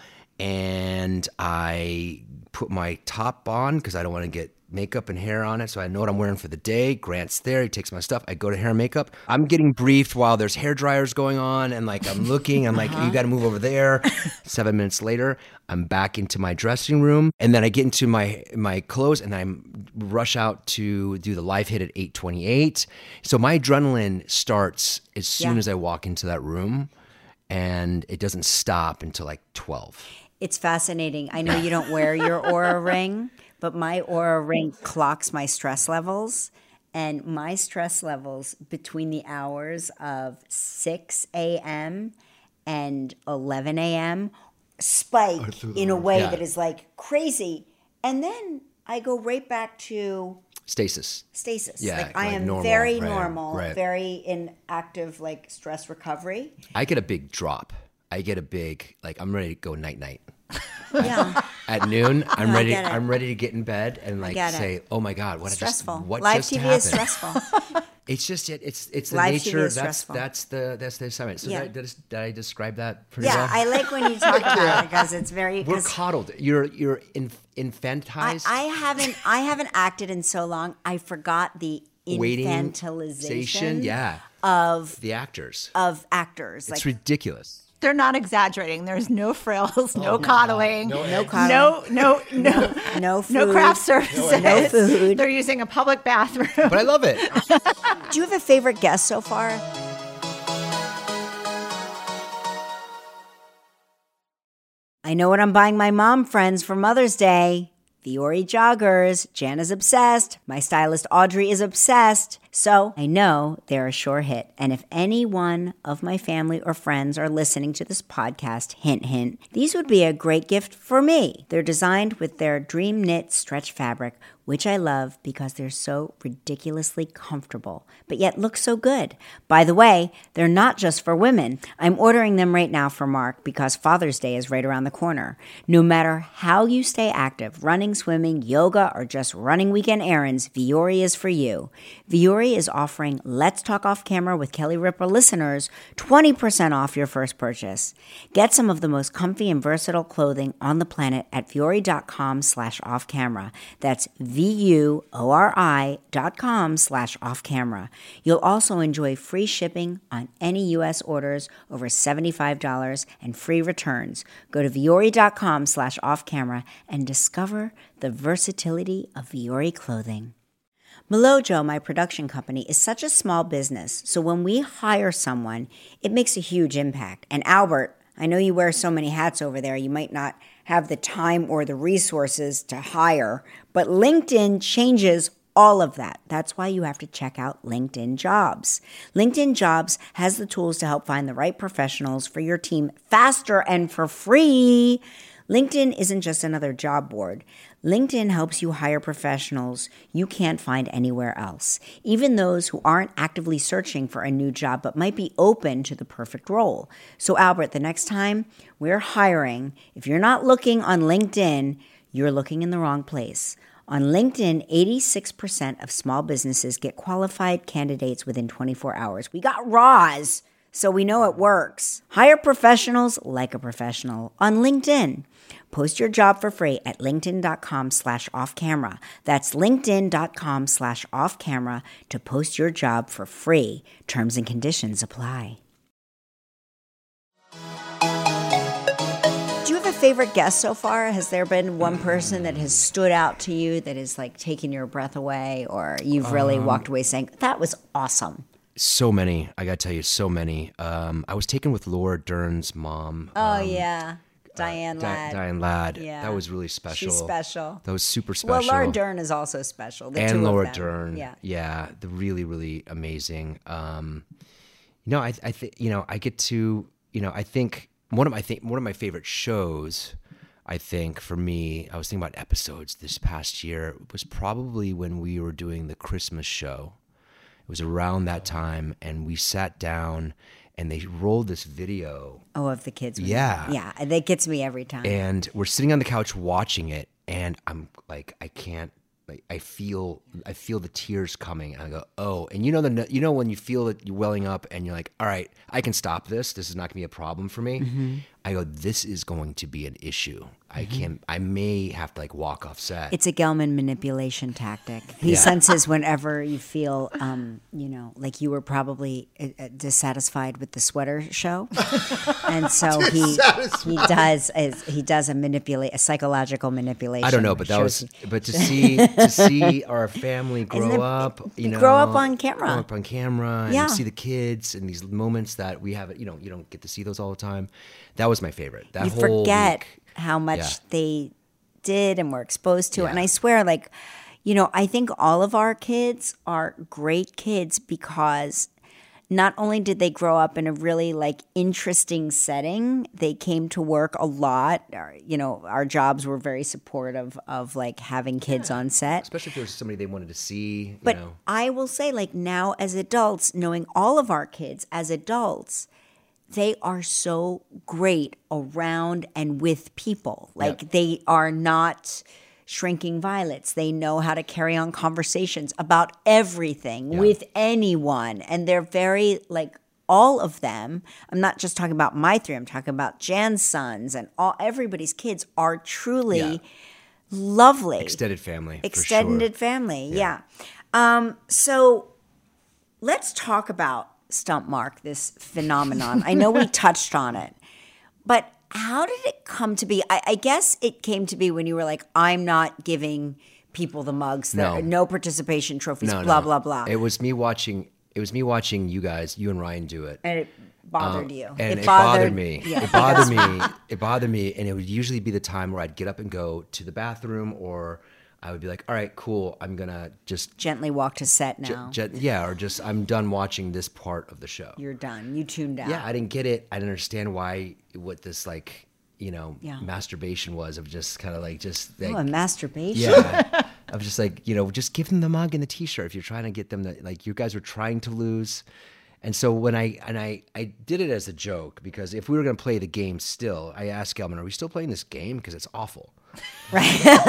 and I put my top on because I don't want to get makeup and hair on it, so I know what I'm wearing for the day. Grant's there, he takes my stuff. I go to hair and makeup. I'm getting briefed while there's hair dryers going on, and like I'm looking, I'm like, you got to move over there. Seven minutes later, I'm back into my dressing room, and then I get into my my clothes, and I rush out to do the live hit at eight twenty-eight. So my adrenaline starts as soon Yeah. as I walk into that room, and it doesn't stop until like twelve. It's fascinating. I know you don't wear your Aura ring, but my Aura ring clocks my stress levels. And my stress levels between the hours of six a.m. and eleven a.m. spike in a way Yeah. that is like crazy. And then I go right back to Stasis. stasis. Yeah, like I like am normal, very right, normal, right. very in active like stress recovery. I get a big drop. I get a big like I'm ready to go night night. Yeah. At noon, I'm I ready. get it. I'm ready to get in bed and like get it. say, "Oh my God, what Stressful. just what Live just T V happened?" is stressful. It's just it. It's it's the Live T V nature. is That's stressful. that's the that's the assignment. So Yeah. did, I, did, I, did I describe that pretty Yeah, well? I like when you talk about it because it's very. We're 'cause coddled. You're you're inf- I, infantized. I haven't I haven't acted in so long. I forgot the Waiting infantilization station, yeah, of the actors. of actors. It's Like ridiculous. They're not exaggerating. There's no frills, no coddling, no no, coddling. no, no, no food, no craft services. no food. They're using a public bathroom. But I love it. Do you have a favorite guest so far? I know what I'm buying my mom friends for Mother's Day. Fiore joggers. Jan is obsessed. My stylist Audrey is obsessed. So I know they're a sure hit. And if any one of my family or friends are listening to this podcast, hint, hint, these would be a great gift for me. They're designed with their dream knit stretch fabric which I love because they're so ridiculously comfortable, but yet look so good. By the way, they're not just for women. I'm ordering them right now for Mark because Father's Day is right around the corner. No matter how you stay active, running, swimming, yoga, or just running weekend errands, Vuori is for you. Vuori is offering Let's Talk Off Camera with Kelly Ripa listeners twenty percent off your first purchase. Get some of the most comfy and versatile clothing on the planet at vuori.com slash off camera. That's V-U-O-R-I dot com slash off camera. You'll also enjoy free shipping on any U S orders over seventy-five dollars and free returns. Go to vuori.com slash off camera and discover the versatility of Vuori clothing. Melojo, my production company, is such a small business, so when we hire someone, it makes a huge impact. And Albert, I know you wear so many hats over there, you might not have the time or the resources to hire, but LinkedIn changes all of that. That's why you have to check out LinkedIn Jobs. LinkedIn Jobs has the tools to help find the right professionals for your team faster and for free. LinkedIn isn't just another job board. LinkedIn helps you hire professionals you can't find anywhere else, even those who aren't actively searching for a new job but might be open to the perfect role. So, Albert, the next time we're hiring, if you're not looking on LinkedIn, you're looking in the wrong place. On LinkedIn, eighty-six percent of small businesses get qualified candidates within twenty-four hours. We got Roz, so we know it works. Hire professionals like a professional on LinkedIn. Post your job for free at linkedin.com slash off camera. That's linkedin.com slash off camera to post your job for free. Terms and conditions apply. Do you have a favorite guest so far? Has there been one person that has stood out to you that has like taken your breath away, or you've really um, walked away saying, that was awesome? So many. I got to tell you, so many. Um, I was taken with Laura Dern's mom. Oh, um, yeah. Diane uh, Ladd. Di- Diane Ladd. Yeah. That was really special. She's special. That was super special. Well, Laura Dern is also special. The and two Laura of them. Dern. Yeah. Yeah. The really, really amazing. Um, you know, I, I think, you know, I get to, you know, I think one of my, th- one of my favorite shows, I think for me, I was thinking about episodes this past year, was probably when we were doing the Christmas show. It was around that time, and we sat down and they rolled this video. Oh, of the kids. Yeah. Yeah. That gets me every time. And we're sitting on the couch watching it, and I'm like, I can't, like, I feel, I feel the tears coming, and I go, oh, and you know, the, you know, when you feel it welling up and you're like, all right, I can stop this. This is not gonna be a problem for me. Mm-hmm. I go, this is going to be an issue. I can't, I may have to like walk off set. It's a Gelman manipulation tactic. He Yeah. senses whenever you feel, um, you know, like you were probably uh, dissatisfied with the sweater show, and so he he does is, he does a manipulate a psychological manipulation. I don't know, but that shows was, you- but to see to see our family Isn't grow it- up, you you know, grow up on camera. grow up on camera, and Yeah. see the kids and these moments that we have, you know, you don't get to see those all the time. That was my favorite. That you whole forget week. how much Yeah. they did and were exposed to. Yeah. And I swear, like, you know, I think all of our kids are great kids because not only did they grow up in a really like interesting setting, they came to work a lot. Our- You know, our jobs were very supportive of like having kids on set. Especially if there was somebody they wanted to see, But you know. I will say, like, now as adults, knowing all of our kids as adults, they are so great around and with people. Like, Yep. they are not shrinking violets. They know how to carry on conversations about everything Yeah. with anyone. And they're very, like, all of them. I'm not just talking about my three. I'm talking about Jan's sons, and all everybody's kids are truly Yeah. lovely. Extended family. Extended for sure. family, yeah. Um, so let's talk about Stump Mark, this phenomenon. I know we touched on it, but how did it come to be? I, I guess it came to be when you were like, I'm not giving people the mugs, there No. are no participation trophies, No, blah, no. blah, blah. It was me watching. It was me watching you guys, you and Ryan do it. and it bothered Um, you. And it, bothered, me. Yeah. It bothered me. It bothered me. And it would usually be the time where I'd get up and go to the bathroom, or I would be like, all right, cool. I'm going to just, Gently walk to set ju- now. ju- yeah, or just, I'm done watching this part of the show. You're done. You tuned out. Yeah, I didn't get it. I didn't understand why, what this like, you know, Yeah. masturbation was of just kind of like, just like, Oh, a masturbation. yeah. of just like, you know, just give them the mug and the T-shirt if you're trying to get them to, like, you guys are trying to lose. And so when I, and I, I did it as a joke because if we were going to play the game still, I asked Gelman, are we still playing this game? Because it's awful. Right.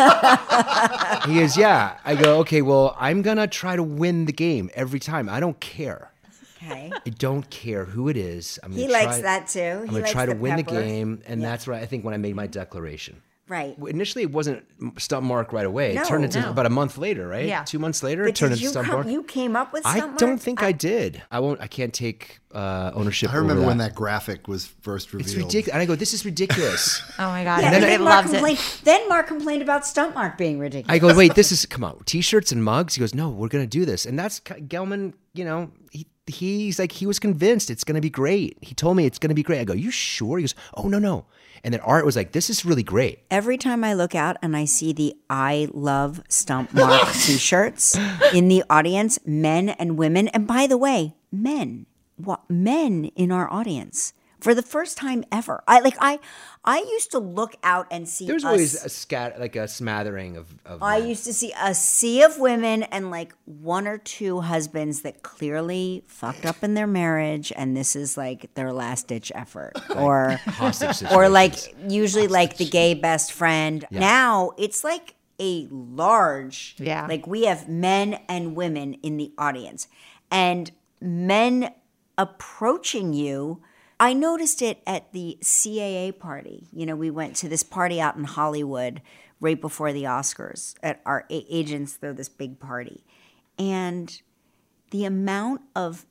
He goes, yeah. I go, okay, well, I'm going to try to win the game every time. I don't care. Okay. I don't care who it is. I'm He gonna likes try, that too. I'm He going to likes try to the win pepper. the game. And Yeah. that's right. I think when I made my declaration. Right. Initially, it wasn't Stump Mark right away. No, it turned into no. about a month later, right? Yeah. Two months later, But it turned did into you Stump come, Mark. you came up with I Stump don't Mark? think I, did. I won't. I can't take uh, ownership. I remember over when that. that graphic was first revealed. It's ridiculous. And I go, this is ridiculous. Oh my God. Yeah, And and then then it Mark loves complained. it. Then Mark complained about Stump Mark being ridiculous. I go, wait, this is, come on, T-shirts and mugs? He goes, no, we're going to do this. And that's, Gelman, you know, he, he's like, he was convinced it's going to be great. He told me it's going to be great. I go, you sure? He goes, oh, no, no. And then Art was like, this is really great. Every time I look out and I see the I Love Stump Mark t-shirts in the audience, men and women, and by the way, men, what men in our audience for the first time ever. I like I I used to look out and see There's us, always a scat, like a smattering of, of I men. used to see a sea of women and like one or two husbands that clearly fucked up in their marriage and this is like their last ditch effort. Or hostage or like situations. usually like the gay best friend. Yeah. Now it's like a large, Yeah. like we have men and women in the audience and men approaching you. I noticed it at the C A A party. You know, we went to this party out in Hollywood right before the Oscars. At our a- agents throw this big party. And the amount of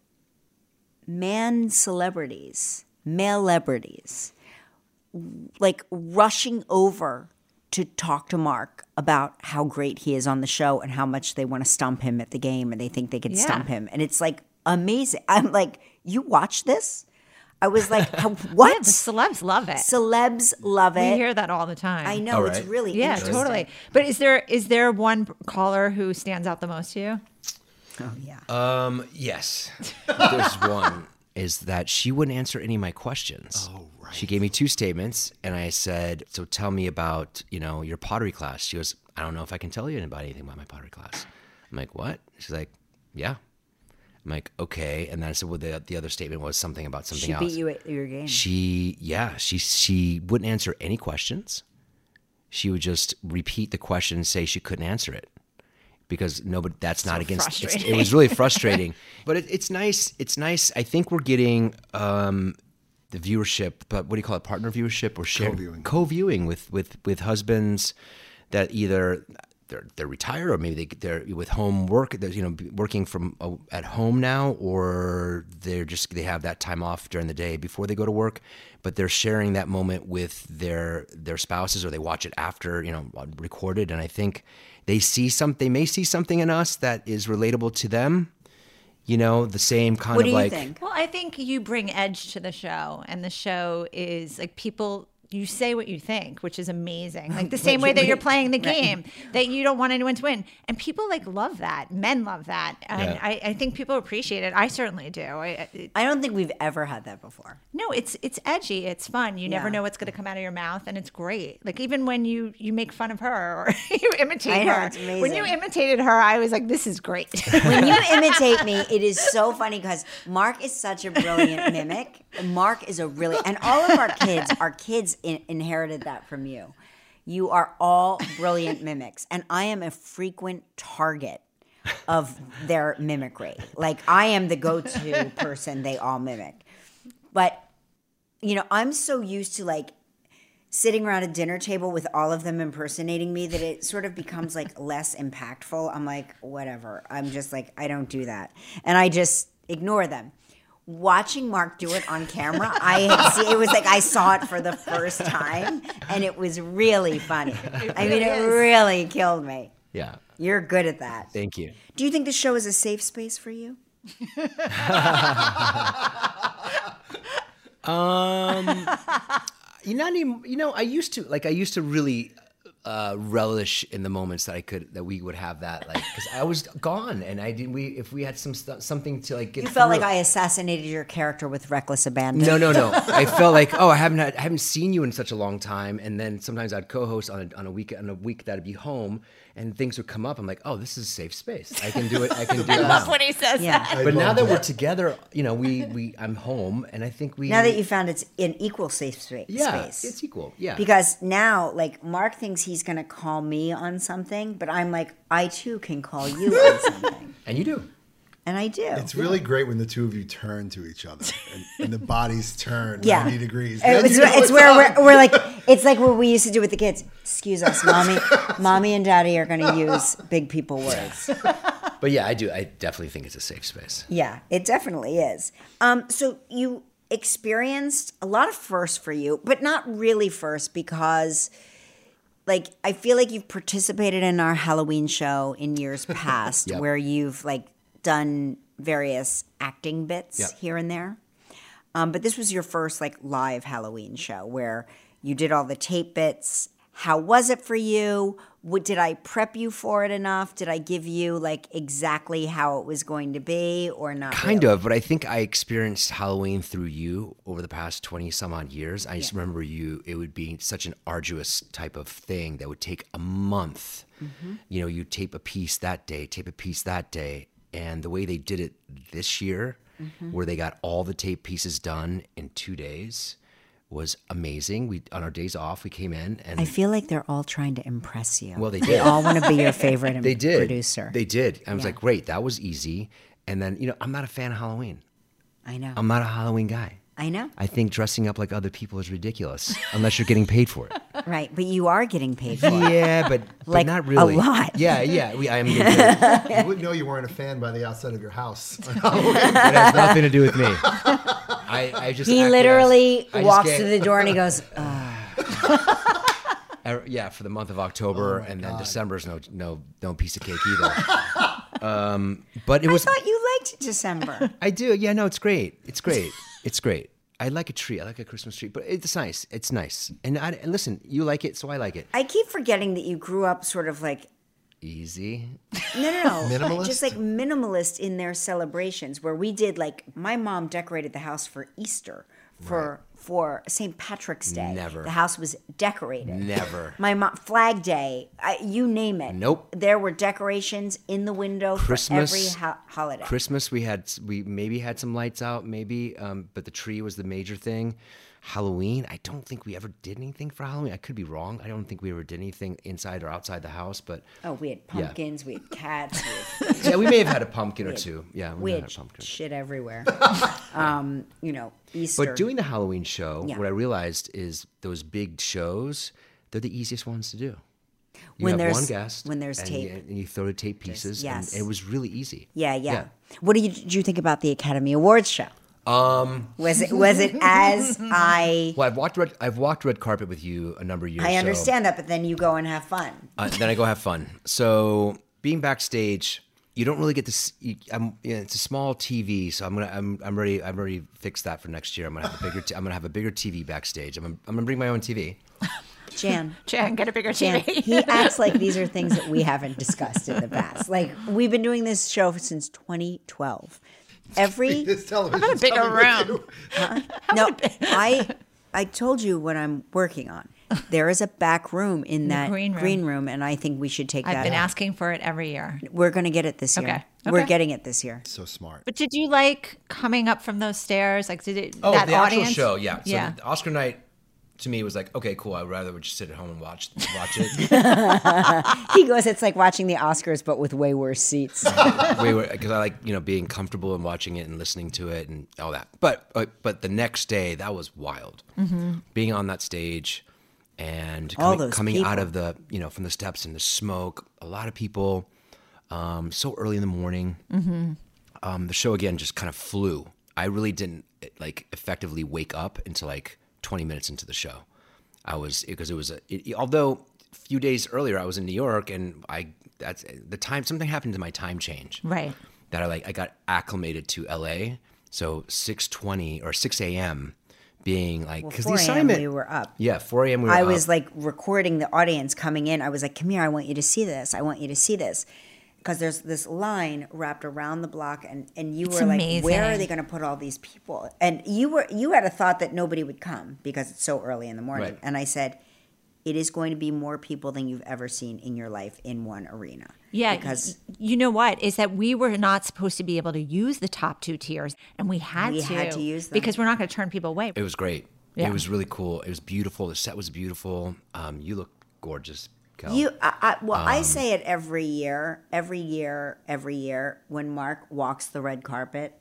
man celebrities, male celebrities, like rushing over to talk to Mark about how great he is on the show and how much they want to stump him at the game and they think they could Yeah. stump him. And it's like amazing. I'm like, you watch this? I was like, what? Yeah, the celebs love it. Celebs love We it. hear that all the time. I know, All it's right. really Yeah, interesting. totally. But is there is there one caller who stands out the most to you? Oh, yeah. Um, yes. There's one, is that she wouldn't answer any of my questions. Oh, right. She gave me two statements, and I said, so tell me about, you know, your pottery class. She goes, I don't know if I can tell you about anything about my pottery class. I'm like, what? She's like, yeah. I'm like, okay. And then I said, well, the, the other statement was something about something She else. beat you at your game. She, yeah, she she wouldn't answer any questions. She would just repeat the question and say she couldn't answer it because nobody. That's not against. It's, frustrating. it was really frustrating, but it, it's nice. It's nice. I think we're getting um, the viewership, but what do you call it? Partner viewership or share Co-viewing. co-viewing with with with husbands that either. They're, they're retired, or maybe they, they're with home work. They're, you know, working from uh, at home now, or they're just they have that time off during the day before they go to work. But they're sharing that moment with their their spouses, or they watch it after, you know, recorded. And I think they see some. They may see something in us that is relatable to them. You know, the same kind What of do you like. think? Well, I think you bring edge to the show, and the show is like people. You say what you think, which is amazing. Like the same way that you're playing the game, that you don't want anyone to win. And people like love that. Men love that. And Yeah. I, I think people appreciate it. I certainly do. I, it, I don't think we've ever had that before. no, it's it's edgy. It's fun. You never Yeah. know what's going to come out of your mouth, and it's great. Like even when you you make fun of her or you imitate I know, her. it's When you amazing. imitated her, I was like, this is great. When you imitate me, it is so funny because Mark is such a brilliant mimic. Mark is a really, and all of our kids, our kids in, inherited that from you. You are all brilliant mimics, and I am a frequent target of their mimicry. Like I am the go-to person they all mimic. But you know, I'm so used to like sitting around a dinner table with all of them impersonating me that it sort of becomes like less impactful. I'm like, whatever. I'm just like, I don't do that. And I just ignore them. Watching Mark do it on camera, I had see, it was like I saw it for the first time, and it was really funny. I mean, it really killed me. Yeah. You're good at that. Thank you. Do you think the show is a safe space for you? Um, you not even, you know, I used to like I used to really uh, relish in the moments that I could that we would have that, like, because I was gone and I didn't. We if we had some stu- something to like get. You felt through. like I assassinated your character with reckless abandon. No, no, no. I felt like, oh, I haven't had, I haven't seen you in such a long time, and then sometimes I'd co-host on a on a week on a week that I'd be home, and things would come up. I'm like, oh, this is a safe space. I can do it. I can do it I now. love when he says Yeah. that. But now that we're together, you know, we we I'm home, and I think we Now that you found it's an equal safe spa- yeah, space. it's equal. Yeah, Because now, like, Mark thinks he's going to call me on something, but I'm like, I too can call you on something. and you do. And I do. It's really great when the two of you turn to each other and, and the bodies turn Yeah. ninety degrees. It's, Then you know it's where on. we're, we're like, it's like what we used to do with the kids. Excuse us, mommy. Mommy and daddy are going to use big people words. But yeah, I do. I definitely think it's a safe space. Yeah, it definitely is. Um, so you experienced a lot of firsts for you, but not really firsts because, like, I feel like you've participated in our Halloween show in years past, Yep. where you've like done various acting bits Yep. here and there. Um, but this was your first like live Halloween show where you did all the tape bits. How was it for you? What, did I prep you for it enough? Did I give you like exactly how it was going to be or not? Kind really? of, but I think I experienced Halloween through you over the past twenty some odd years. I just remember you, it would be such an arduous type of thing that would take a month. Mm-hmm. You know, you tape a piece that day, tape a piece that day. And the way they did it this year, Mm-hmm. where they got all the tape pieces done in two days, was amazing. We on our days off, we came in and I feel like they're all trying to impress you. Well, they They did. all want to be your favorite they did producer. They did. I was Yeah. like, great, that was easy. And then, you know, I'm not a fan of Halloween. I know. I'm not a Halloween guy. I know. I think dressing up like other people is ridiculous unless you're getting paid for it. Right. But you are getting paid for it. Yeah, but, but Like, not a really. lot. Yeah, yeah. We, I am getting paid. You wouldn't know you weren't a fan by the outside of your house. It has nothing to do with me. I, I just He acted literally as- I just walks get- to the door and he goes, "Ugh." Uh, yeah, for the month of October, Oh and then December is no no no piece of cake either. um, but it was. I thought you liked December. I do. Yeah, no, it's great. It's great. It's great. I like a tree. I like a Christmas tree, but it's nice. It's nice. And, I, and listen, you like it, so I like it. I keep forgetting that you grew up sort of like, Easy. no, no, no. Minimalist? Just like minimalist in their celebrations, where we did like, my mom decorated the house for Easter, for for Saint Patrick's Day. Never. The house was decorated. Never. My mom, Flag Day, I, you name it. Nope. There were decorations in the window Christmas. for every ho- holiday. Christmas, we had we maybe had some lights out, maybe, um, but the tree was the major thing. Halloween, I don't think we ever did anything for Halloween. I could be wrong. I don't think we ever did anything inside or outside the house, but Oh, we had pumpkins, we had cats, we had, yeah, we may have had a pumpkin or two. Yeah, we, we may had have had a pumpkin. shit everywhere. um, you know, Easter. But doing the Halloween show, Yeah. what I realized is those big shows, they're the easiest ones to do. You When have there's- one guest, when there's and tape. you, and you throw the tape pieces, yes. and it was really easy. yeah, yeah, What did you, did you think about the Academy Awards show? Um, Was it was it as I well, I've walked red. I've walked red carpet with you a number of years. I so- understand that, but then you go and have fun. Uh, then I go have fun. So being backstage, you don't really get to. s- You, I'm, you know, it's a small T V, so I'm gonna. I'm. I'm ready. I've already fixed that for next year. I'm gonna have a bigger. T- I'm gonna have a bigger T V backstage. I'm. Gonna, I'm gonna bring my own T V. Jan, Jan, get a bigger Jan, T V. he acts like these are things that we haven't discussed in the past. Like we've been doing this show since twenty twelve. Every This television bigger room. no, I I told you what I'm working on. There is a back room in that green green room. room. and I think we should take I've that. been out. asking for it every year. We're going to get it this year. Okay. We're Okay. getting it this year. So smart. But did you like coming up from those stairs? Like, did it? Oh, that the audience? actual show, yeah. So yeah. the Oscar night to me was like, okay, cool. I'd rather just sit at home and watch watch it. He goes, it's like watching the Oscars, but with way worse seats. Because I like you know being comfortable and watching it and listening to it and all that. But uh, but the next day that was wild. Mm-hmm. Being on that stage and All coming, those coming out people. of the you know from the steps and the smoke, a lot of people, um, so early in the morning. Mm-hmm. Um, the show again just kind of flew. I really didn't like effectively wake up until like twenty minutes into the show. I was because it was a it, although a few days earlier I was in New York and I that's the time something happened to my time change. Right. That I like I got acclimated to L A. So six twenty or six a.m. being like, Well, because four the a.m. assignment, we were up. yeah, four a.m. we were I up. was like recording the audience coming in. I was like, come here, I want you to see this. I want you to see this. Because there's this line wrapped around the block, and, and you It's were like, amazing. where are they going to put all these people? And you were you had a thought that nobody would come because it's so early in the morning. Right. And I said, it is going to be more people than you've ever seen in your life in one arena. Yeah, Because y- you know what is that we were not supposed to be able to use the top two tiers, and we had We to had to use them. because we're not going to turn people away. It was great. Yeah. It was really cool. It was beautiful. The set was beautiful. Um, you look gorgeous, Kel. You, I, I, well, Um, I say it every year, every year, every year. When Mark walks the red carpet,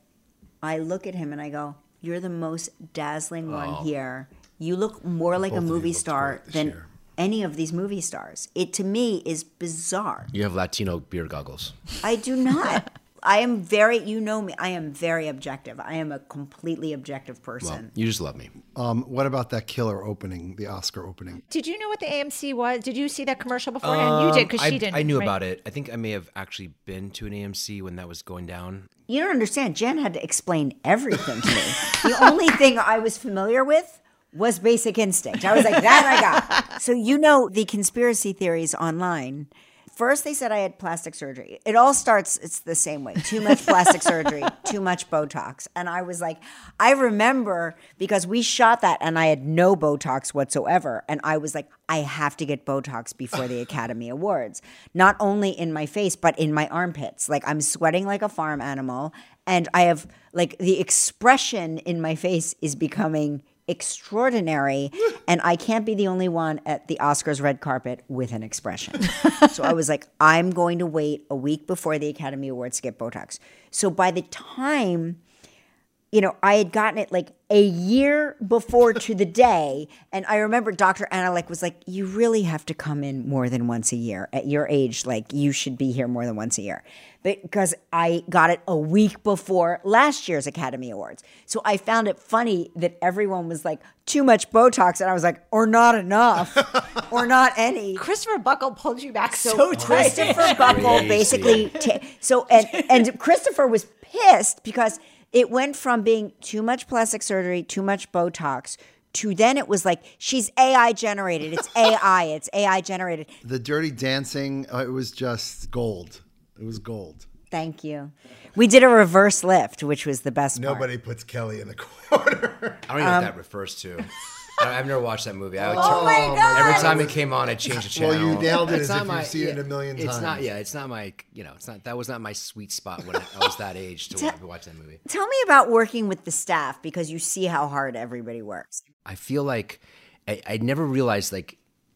I look at him and I go, "You're the most dazzling one Oh. here. You look more like Both a of you movie looked star great this than year. any of these movie stars." It to me is bizarre. You have Latino beer goggles. I do not. I am very. You know me. I am very objective. I am a completely objective Well, person. you just love me. Um, what about that killer opening, the Oscar opening? Did you know what the A M C was? Did you see that commercial beforehand? you did because Um, I, she didn't. I knew right? about it. I think I may have actually been to an A M C when that was going down. You don't understand. Jen had to explain everything to me. The only thing I was familiar with was Basic Instinct. I was like, that I got. So you know the conspiracy theories online. First, they said I had plastic surgery. It all starts, it's the same way. Too much plastic surgery, too much Botox. And I was like, I remember because we shot that and I had no Botox whatsoever. And I was like, I have to get Botox before the Academy Awards. Not only in my face, but in my armpits. Like I'm sweating like a farm animal. And I have, like, the expression in my face is becoming extraordinary, and I can't be the only one at the Oscars red carpet with an expression. So I was like, I'm going to wait a week before the Academy Awards to get Botox. So by the time, you know, I had gotten it like a year before to the day, and I remember Doctor Analek was like, you really have to come in more than once a year. At your age, like, you should be here more than once a year. Because I got it a week before last year's Academy Awards. So I found it funny that everyone was like, too much Botox. And I was like, or not enough, or not any. Christopher Buckle pulled you back so, So tight. Christopher Buckle Crazy. basically, ta- so, and, and Christopher was pissed because it went from being too much plastic surgery, too much Botox, to then it was like, she's A I generated. It's A I. It's A I generated. The Dirty Dancing, uh, it was just gold. It was gold. Thank you. We did a reverse lift, which was the best part. Nobody puts Kelly in the corner. I don't even know what that refers to. I- I've never watched that movie. I would Oh turn- my God. Every time it came on, I changed the channel. Well, you nailed it It's as not if my- you've seen it yeah, a million It's not. times. Yeah, it's not my. You know, it's not. That was not my sweet spot when I was that age to wa- watch that movie. Tell me about working with the staff because you see how hard everybody works. I feel like I, I never realized like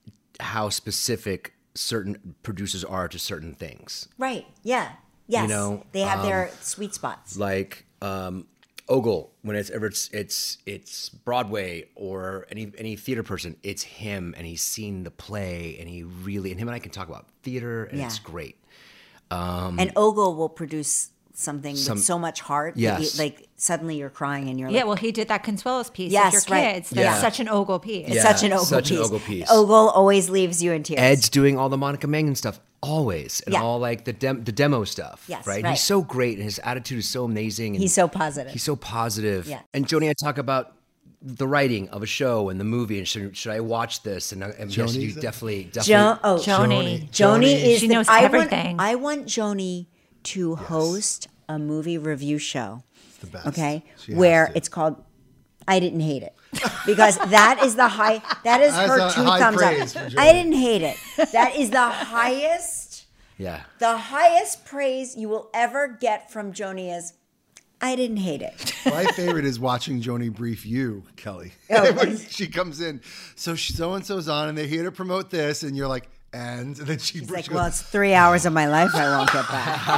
how specific certain producers are to certain things. Right. Yeah. Yes. You know, they have their sweet spots. Like um, Ogle, when it's ever it's, it's it's Broadway or any any theater person, it's him, and he's seen the play, and he really and him and I can talk about theater, and Yeah. it's great. And Ogle will produce something Some- with so much heart. that Yes. you, like suddenly you're crying and you're Yeah, like, well, he did that Consuelos piece Yes, with your right. kids. That's Yeah. such an Ogle piece. it's Yeah, such an Ogle such an piece. Ogle piece. Ogle always leaves you in tears. Ed's doing all the Monica Mangan stuff always, and Yeah. all like the dem- the demo stuff. Yes, right? right. He's so great, and his attitude is so amazing. And He's so positive. He's so positive. Yeah. And Joni, I talk about the writing of a show and the movie, and should, should I watch this? And, and yes, you Joni's it? definitely, definitely. Jo- oh, Joni. Joni is She the- knows I everything. Want, I want Joni to host a movie review show. the best. Okay, She has where to. it's called I Didn't Hate It. Because that is the high that is That's her a two high thumbs praise up. for Joni. I didn't hate it. That is the highest Yeah. the highest praise you will ever get from Joni is I didn't hate it. My favorite is watching Joni brief you, Kelly. Oh, When she comes in, so so and so's on, and they're here to promote this, and you're like, and, and then she She's she like, goes, well, it's three hours of my life I won't get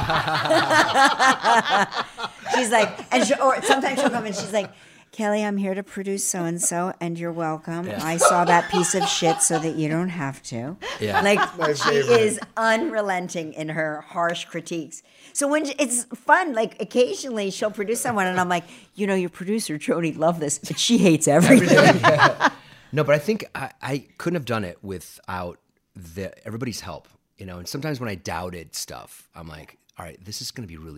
back. She's like, and she, or sometimes she'll come and she's like, Kelly, I'm here to produce so and so, and you're welcome. Yeah. I saw that piece of shit so that you don't have to. Yeah. Like My she favorite. is unrelenting in her harsh critiques. So when it's fun, like occasionally she'll produce someone, and I'm like, you know, your producer Joni loved this, but she hates everything. No, but I think I, I couldn't have done it without the everybody's help, you know. And sometimes when I doubted stuff, I'm like, all right, this is going to be really dumb.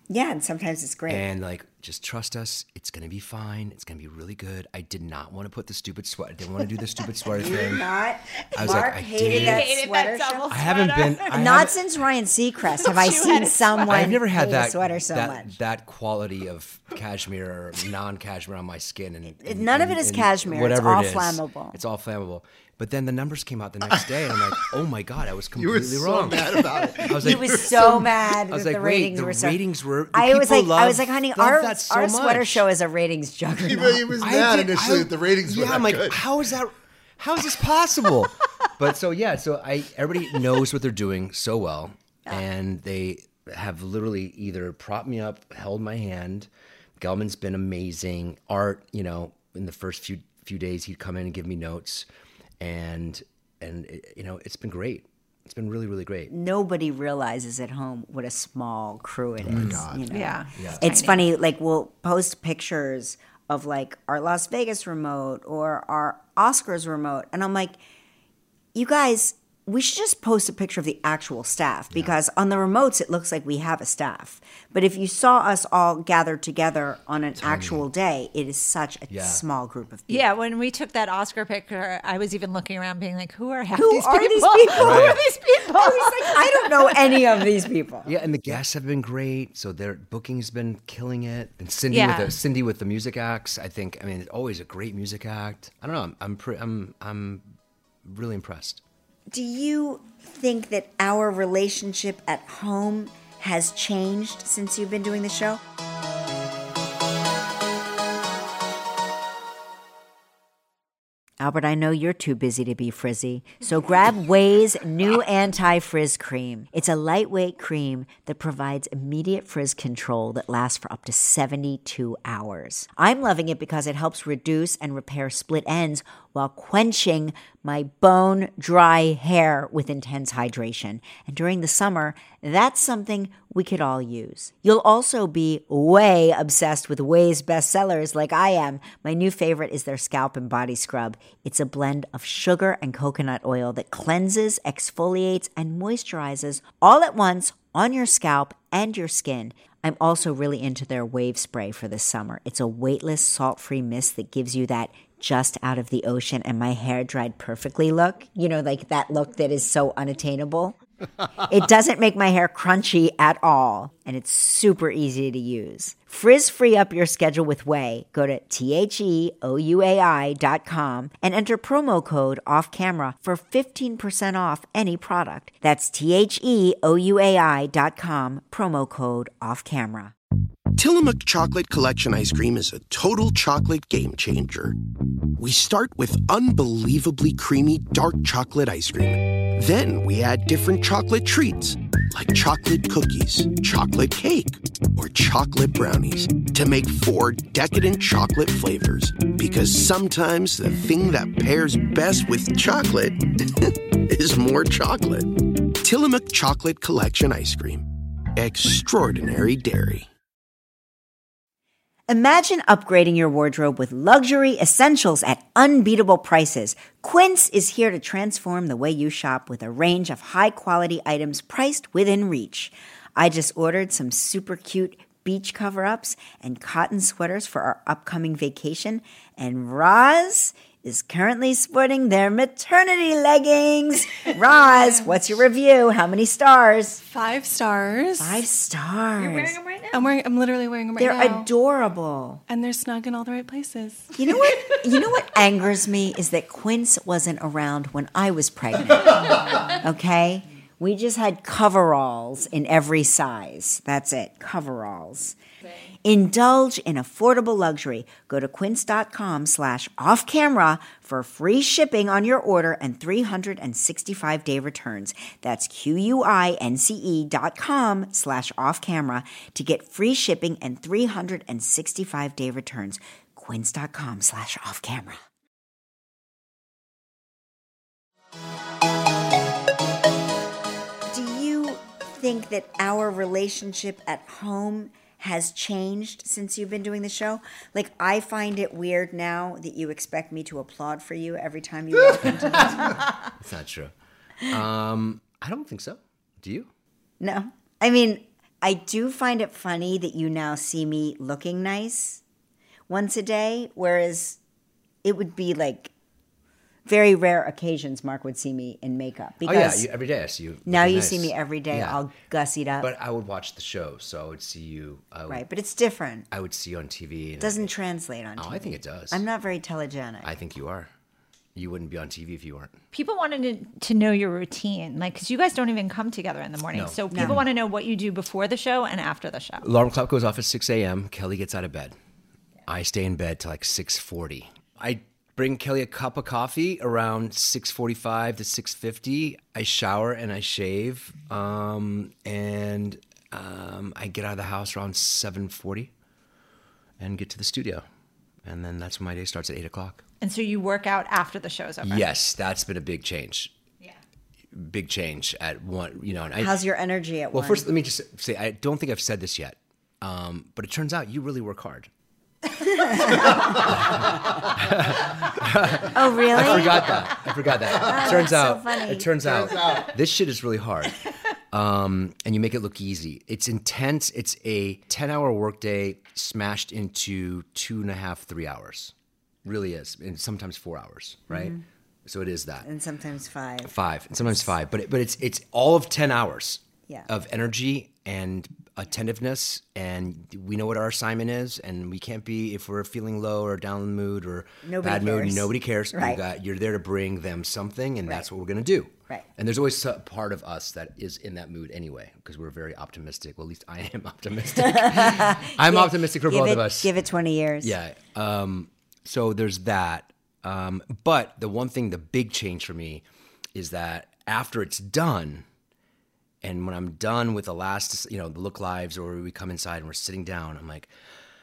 Yeah, and sometimes it's great. And like, just trust us. It's going to be fine. It's going to be really good. I did not want to put the stupid sweater. I didn't want to do the stupid sweater thing. Not. I was Mark like, I hated did. that Hated sweater that show. double I haven't been. I Not haven't- since Ryan Seacrest have I You seen had a sweater. someone I've never had hate that a sweater so that, much. that quality of cashmere or non-cashmere on my skin, and, and None of it is and cashmere. It's Whatever all it is. flammable. It's all flammable. But then the numbers came out the next day, and I'm like, oh my god, I was You were completely so wrong. mad about it. I was He like, was so mad I was that like, the wait, ratings the were so. ratings were. the I was like, people I was love- like, honey, love our that so our sweater much. show is a ratings He, juggernaut. he was I mad did- initially I- that the ratings were Yeah, that I'm like, good. how is that? How is this possible? But so yeah, so I everybody knows what they're doing so well, and they have literally either propped me up, held my hand. Gelman's been amazing. Art, you know, in the first few few days, he'd come in and give me notes, and and it, you know, it's been great. It's been really, really great. Nobody realizes at home what a small crew it is. You know? Yeah. It's funny, like we'll post pictures of like our Las Vegas remote or our Oscars remote, and I'm like, you guys, we should just post a picture of the actual staff because on the remotes it looks like we have a staff. But if you saw us all gathered together on an actual day, it is such a Yeah. small group of people. Yeah, when we took that Oscar picture, I was even looking around being like, who are half Who these are people? these people? Who are these people? I was like, I don't know any of these people. Yeah, and the guests have been great. So their booking's been killing it. And Cindy Yeah. with the Cindy with the music acts. I think. I mean, it's always a great music act. I don't know. I'm I'm pre- I'm, I'm really impressed. Do you think that our relationship at home has changed since you've been doing the show? Albert, I know you're too busy to be frizzy, so grab Ouai's new anti-frizz cream. It's a lightweight cream that provides immediate frizz control that lasts for up to seventy-two hours. I'm loving it because it helps reduce and repair split ends while quenching my bone-dry hair with intense hydration. And during the summer, that's something we could all use. You'll also be way obsessed with Ouai's bestsellers like I am. My new favorite is their scalp and body scrub. It's a blend of sugar and coconut oil that cleanses, exfoliates, and moisturizes all at once on your scalp and your skin. I'm also really into their wave spray for this summer. It's a weightless, salt-free mist that gives you that just out of the ocean and my hair dried perfectly look. You know, like that look that is so unattainable. It doesn't make my hair crunchy at all, and it's super easy to use. Frizz-free up your schedule with Ouai. Go to T H E O U A I dot com and enter promo code OFFCAMERA for fifteen percent off any product. That's T H E O U A I dot com, promo code OFFCAMERA. Tillamook Chocolate Collection Ice Cream is a total chocolate game changer. We start with unbelievably creamy dark chocolate ice cream. Then we add different chocolate treats like chocolate cookies, chocolate cake, or chocolate brownies to make four decadent chocolate flavors. Because sometimes the thing that pairs best with chocolate is more chocolate. Tillamook Chocolate Collection Ice Cream. Extraordinary dairy. Imagine upgrading your wardrobe with luxury essentials at unbeatable prices. Quince is here to transform the way you shop with a range of high-quality items priced within reach. I just ordered some super cute beach cover-ups and cotton sweaters for our upcoming vacation, and Roz is currently sporting their maternity leggings. Roz, what's your review? How many stars? Five stars. Five stars. You're wearing them right now? I'm wearing. I'm literally wearing them right They're now. adorable. And they're snug in all the right places. You know what? You know what angers me is that Quince wasn't around when I was pregnant. Okay? We just had coveralls in every size. That's it. Coveralls. Indulge in affordable luxury. Go to quince.com slash off camera for free shipping on your order and three hundred sixty-five day returns. That's Q-U-I-N-C-E dot com slash off camera to get free shipping and three hundred sixty-five day returns. Quince.com slash off camera. Do you think that our relationship at home has changed since you've been doing the show? Like, I find it weird now that you expect me to applaud for you every time you walk into this. That's not true. Um, I don't think so. Do you? No. I mean, I do find it funny that you now see me looking nice once a day, whereas it would be like very rare occasions Mark would see me in makeup. Oh yeah, Because you, every day I see you. now looking you nice. see me every day Yeah. all gussied up. But I would watch the show, so I would see you. I would, right, but it's different. I would see you on T V. It And doesn't translate on Oh, T V. I think it does. I'm not very telegenic. I think you are. You wouldn't be on T V if you weren't. People wanted to, to know your routine, like, because you guys don't even come together in the morning. No. So people want to know what you do before the show and after the show. Alarm clock goes off at six a.m. Kelly gets out of bed. I stay in bed till like six forty. I bring Kelly a cup of coffee around six forty-five to six fifty. I shower and I shave. Um, and um, I get out of the house around seven forty and get to the studio. And then that's when my day starts at eight o'clock. And so you work out after the show's over. Yes, that's been a big change. Yeah. Big change at one, you know. And I, How's your energy at Well, one? first, let me just say, I don't think I've said this yet, um, but it turns out you really work hard. Oh, really? I forgot that. I forgot that. It turns that's so out, funny. it turns out, this shit is really hard, um, and you make it look easy. It's intense. It's a ten-hour workday smashed into two and a half, three hours. Really is, and sometimes four hours, right? Mm-hmm. So it is that. And sometimes five. Five, and sometimes five, but it, but it's it's all of ten hours Yeah. of energy and attentiveness, and we know what our assignment is, and we can't be if we're feeling low or down in the mood or Nobody bad mood. cares. Nobody cares. Right. You got, you're there to bring them something, and that's what we're gonna do. Right. And there's always a part of us that is in that mood anyway, because we're very optimistic. Well, at least I am optimistic. I'm optimistic for give both it, of us. Give it twenty years. Yeah. Um, so there's that. Um, but the one thing, the big change for me is that after it's done, and when I'm done with the last, you know, the look lives, or we come inside and we're sitting down, I'm like,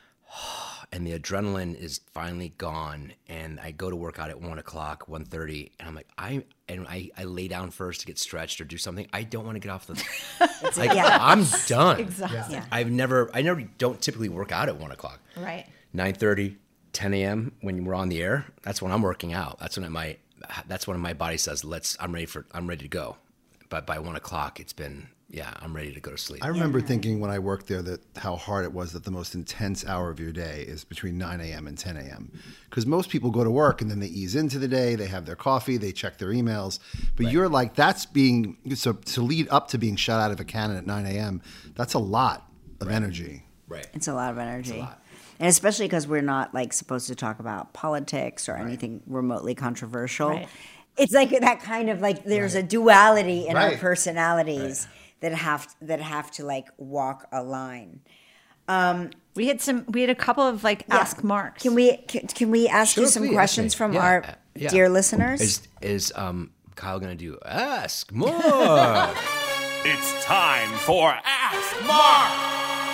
oh, and the adrenaline is finally gone. And I go to work out at one o'clock, one thirty, and I'm like, I, and I, I lay down first to get stretched or do something. I don't want to get off the, like, yeah. I'm done. Exactly. Yeah. I've never, I never don't typically work out at one o'clock. Right. nine thirty, ten a.m. when we're on the air, that's when I'm working out. That's when my that's when my body says, "Let's." I'm ready for. I'm ready to go. But by one o'clock, it's been yeah. I'm ready to go to sleep. I remember thinking when I worked there that how hard it was that the most intense hour of your day is between nine a.m. and ten a.m. Because most people go to work and then they ease into the day, they have their coffee, they check their emails. But right. you're like, that's being, so to lead up to being shut out of a cannon at nine a.m., that's a lot of right. energy. Right. It's a lot of energy. It's a lot. And especially because we're not like supposed to talk about politics or right. anything remotely controversial. Right. It's like that kind of like there's right. a duality in right. our personalities right. that have that have to like walk a line. Um, we had some. We had a couple of like yeah. ask Marks. Can we can, can we ask sure, you some please, questions from yeah. our uh, yeah. dear listeners? Is is um, Kyle gonna do ask more? It's time for Ask Mark.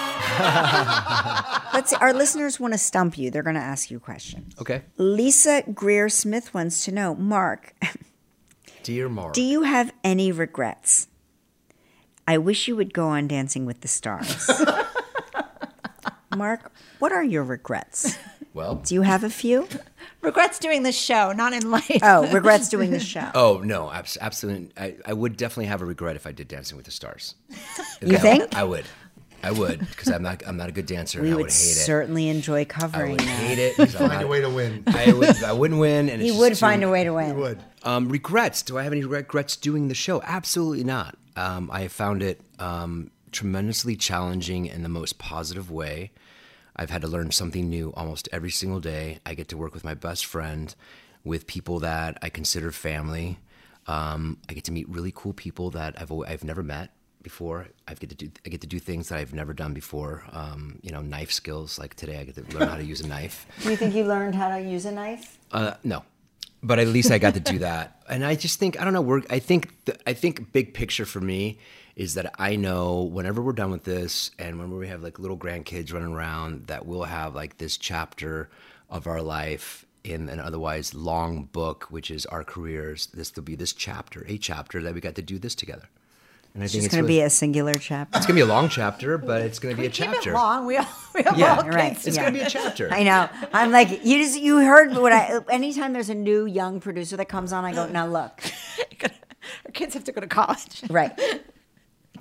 Let's see. Our listeners want to stump you. They're going to ask you questions. Okay. Lisa Greer Smith wants to know, Mark. Dear Mark. Do you have any regrets? I wish you would go on Dancing with the Stars. Mark, what are your regrets? Well, do you have a few? Regrets doing this show, not in life. Oh, regrets doing the show. Oh, no, abs- absolutely. I, I would definitely have a regret if I did Dancing with the Stars. You I think? Would, I would. I would, because I'm not. I'm not a good dancer. We and I would, would hate certainly it. enjoy I covering would that. hate it. He'd find not, a way to win. I would. I wouldn't win, and he it's would just find too, a way to win. He would. Um, regrets? Do I have any regrets doing the show? Absolutely not. Um, I found it um, tremendously challenging in the most positive way. I've had to learn something new almost every single day. I get to work with my best friend, with people that I consider family. Um, I get to meet really cool people that I've I've never met before. I get to do I get to do things that I've never done before. Um, you know, knife skills. Like today, I get to learn how to use a knife. Do you think you learned how to use a knife? Uh, no, but at least I got to do that. And I just think I don't know. We're I think the, I think big picture for me is that I know whenever we're done with this, and whenever we have like little grandkids running around, that we'll have like this chapter of our life in an otherwise long book, which is our careers. This will be this chapter, a chapter that we got to do this together. And I It's think just it's going to really, be a singular chapter. it's going to be a long chapter, but it's going to be a Keep chapter. it long. We all we all Yeah, all right. kids. It's Yeah. going to be a chapter. I know. I'm like, you just, you heard what I, anytime there's a new young producer that comes on, I go, now look. Our kids have to go to college. Right.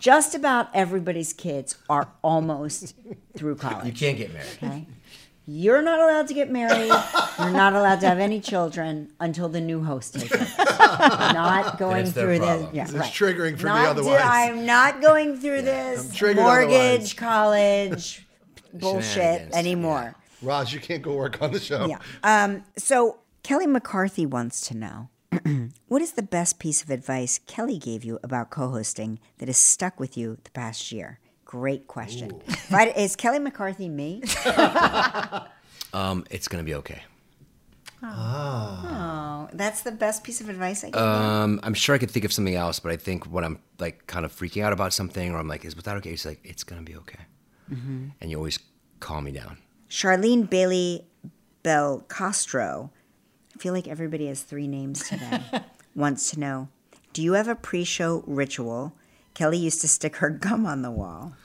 just about everybody's kids are almost through college. You can't get married. Okay? You're not allowed to get married. You're not allowed to have any children until the new host takes it. Not going it's their through this. problem. Yeah, It's right. triggering for Not me do- otherwise. I'm not going through I'm this triggered mortgage, college bullshit Shenanigans. anymore. Raj, you can't go work on the show. Yeah. Um, so Kelly McCarthy wants to know, what is the best piece of advice Kelly gave you about co-hosting that has stuck with you the past year? Great question. But is Kelly McCarthy me? Um, it's gonna be okay. Oh, that's the best piece of advice I gave you? Um, I'm sure I could think of something else, but I think when I'm like kind of freaking out about something, or I'm like, "Is that okay?" It's like, "It's gonna be okay," Mm-hmm. and you always calm me down. Charlene Bailey Belcastro, I feel like everybody has three names today, wants to know, do you have a pre-show ritual? Kelly used to stick her gum on the wall.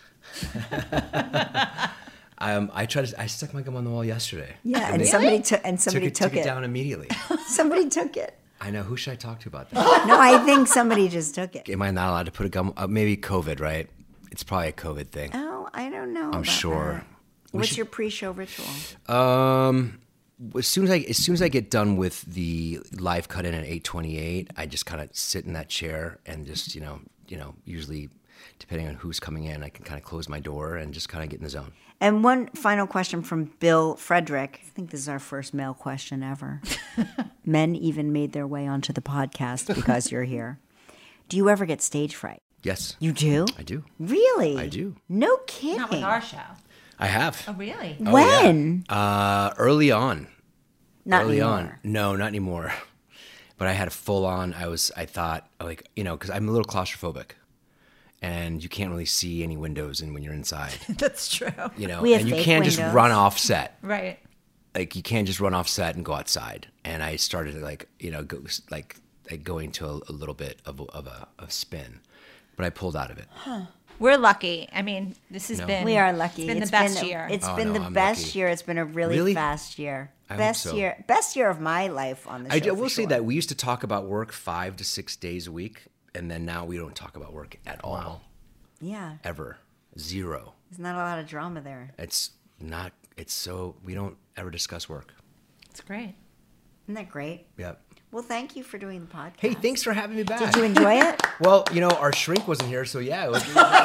Um, I tried. To, I stuck my gum on the wall yesterday. Yeah, and they somebody took and took somebody it, took, took it it. down immediately. Somebody took it. I know. Who should I talk to about that? No, I think somebody just took it. Am I not allowed to put a gum? Uh, maybe COVID, right? It's probably a COVID thing. Oh, I don't know. I'm about sure. that. We What's should- your pre-show ritual? Um, as soon as I as soon as I get done with the live cut in at eight twenty-eight, I just kind of sit in that chair and just you know you know usually depending on who's coming in, I can kind of close my door and just kind of get in the zone. And one final question from Bill Frederick. I think this is our first male question ever. Men even made their way onto the podcast because you're here. Do you ever get stage fright? Yes, You do? I do. Really? I do. No kidding. Not with our show. I have. Oh, really? Oh, When? yeah. Uh, early on. Not early anymore. on. No, not anymore. But I had a full on. I was. I thought like you know because I'm a little claustrophobic, and you can't really see any windows in when you're inside. That's true. You know, We have and you fake can't just windows. run off set. Right. Like you can't just run off set and go outside. And I started like you know go, like, like going to a, a little bit of a, of a of spin, but I pulled out of it. We're lucky. I mean, this has No. been We are lucky. It's been It's the best been, year. It's Oh, been no, the I'm best lucky. year. It's been a really, Really? fast year. I hope best so. year. Best year of my life on the show. I, I for will say sure. that we used to talk about work five to six days a week, and then now we don't talk about work at all, Yeah. ever, zero. There's not a lot of drama there. It's not. It's so we don't ever discuss work. It's great. Isn't that great? Yep. Well, thank you for doing the podcast. Hey, thanks for having me back. Did you enjoy it? Well, you know, our shrink wasn't here, so yeah. It was,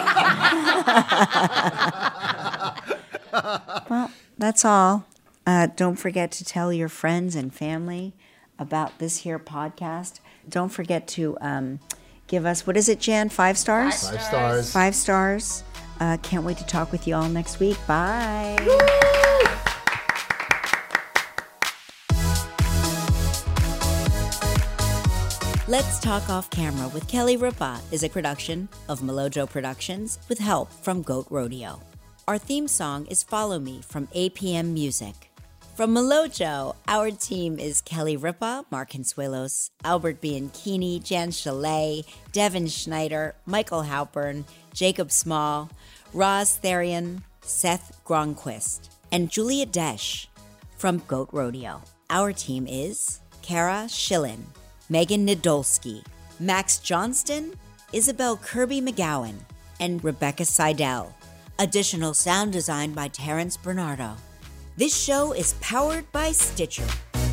Well, that's all. Uh, don't forget to tell your friends and family about this here podcast. Don't forget to um, give us, what is it, Jan? Five stars? Five stars. Five stars. Uh, can't wait to talk with you all next week. Bye. Let's Talk Off Camera with Kelly Ripa is a production of Melojo Productions with help from Goat Rodeo. Our theme song is Follow Me from A P M Music. From Melojo, our team is Kelly Ripa, Mark Consuelos, Albert Bianchini, Jan Chalet, Devin Schneider, Michael Halpern, Jacob Small, Roz Therian, Seth Gronquist, and Julia Desch. From Goat Rodeo, our team is Kara Schillen, Megan Nadolski, Max Johnston, Isabel Kirby McGowan, and Rebecca Seidel. Additional sound design by Terrence Bernardo. This show is powered by Stitcher.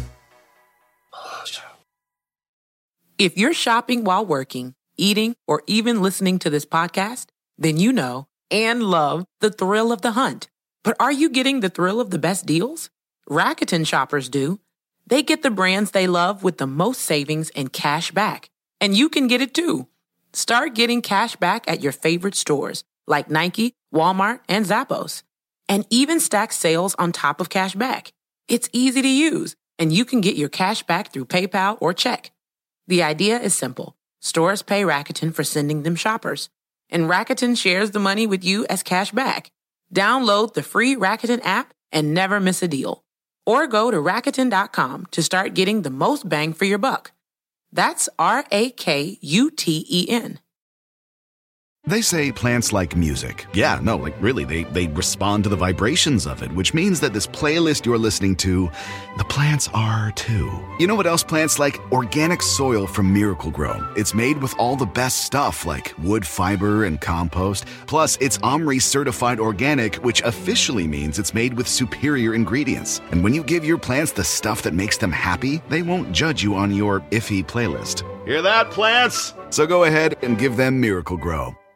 If you're shopping while working, eating, or even listening to this podcast, then you know and love the thrill of the hunt. But are you getting the thrill of the best deals? Rakuten shoppers do. They get the brands they love with the most savings and cash back. And you can get it too. Start getting cash back at your favorite stores like Nike, Walmart, and Zappos. And even stack sales on top of cash back. It's easy to use, and you can get your cash back through PayPal or check. The idea is simple. Stores pay Rakuten for sending them shoppers, and Rakuten shares the money with you as cash back. Download the free Rakuten app and never miss a deal. Or go to Rakuten dot com to start getting the most bang for your buck. That's R A K U T E N. They say plants like music. Yeah, no, like really, they, they respond to the vibrations of it, which means that this playlist you're listening to, the plants are too. You know what else plants like? Organic soil from Miracle-Gro. It's made with all the best stuff like wood fiber and compost. Plus, it's OMRI certified organic, which officially means it's made with superior ingredients. And when you give your plants the stuff that makes them happy, they won't judge you on your iffy playlist. Hear that, plants? So go ahead and give them Miracle-Gro.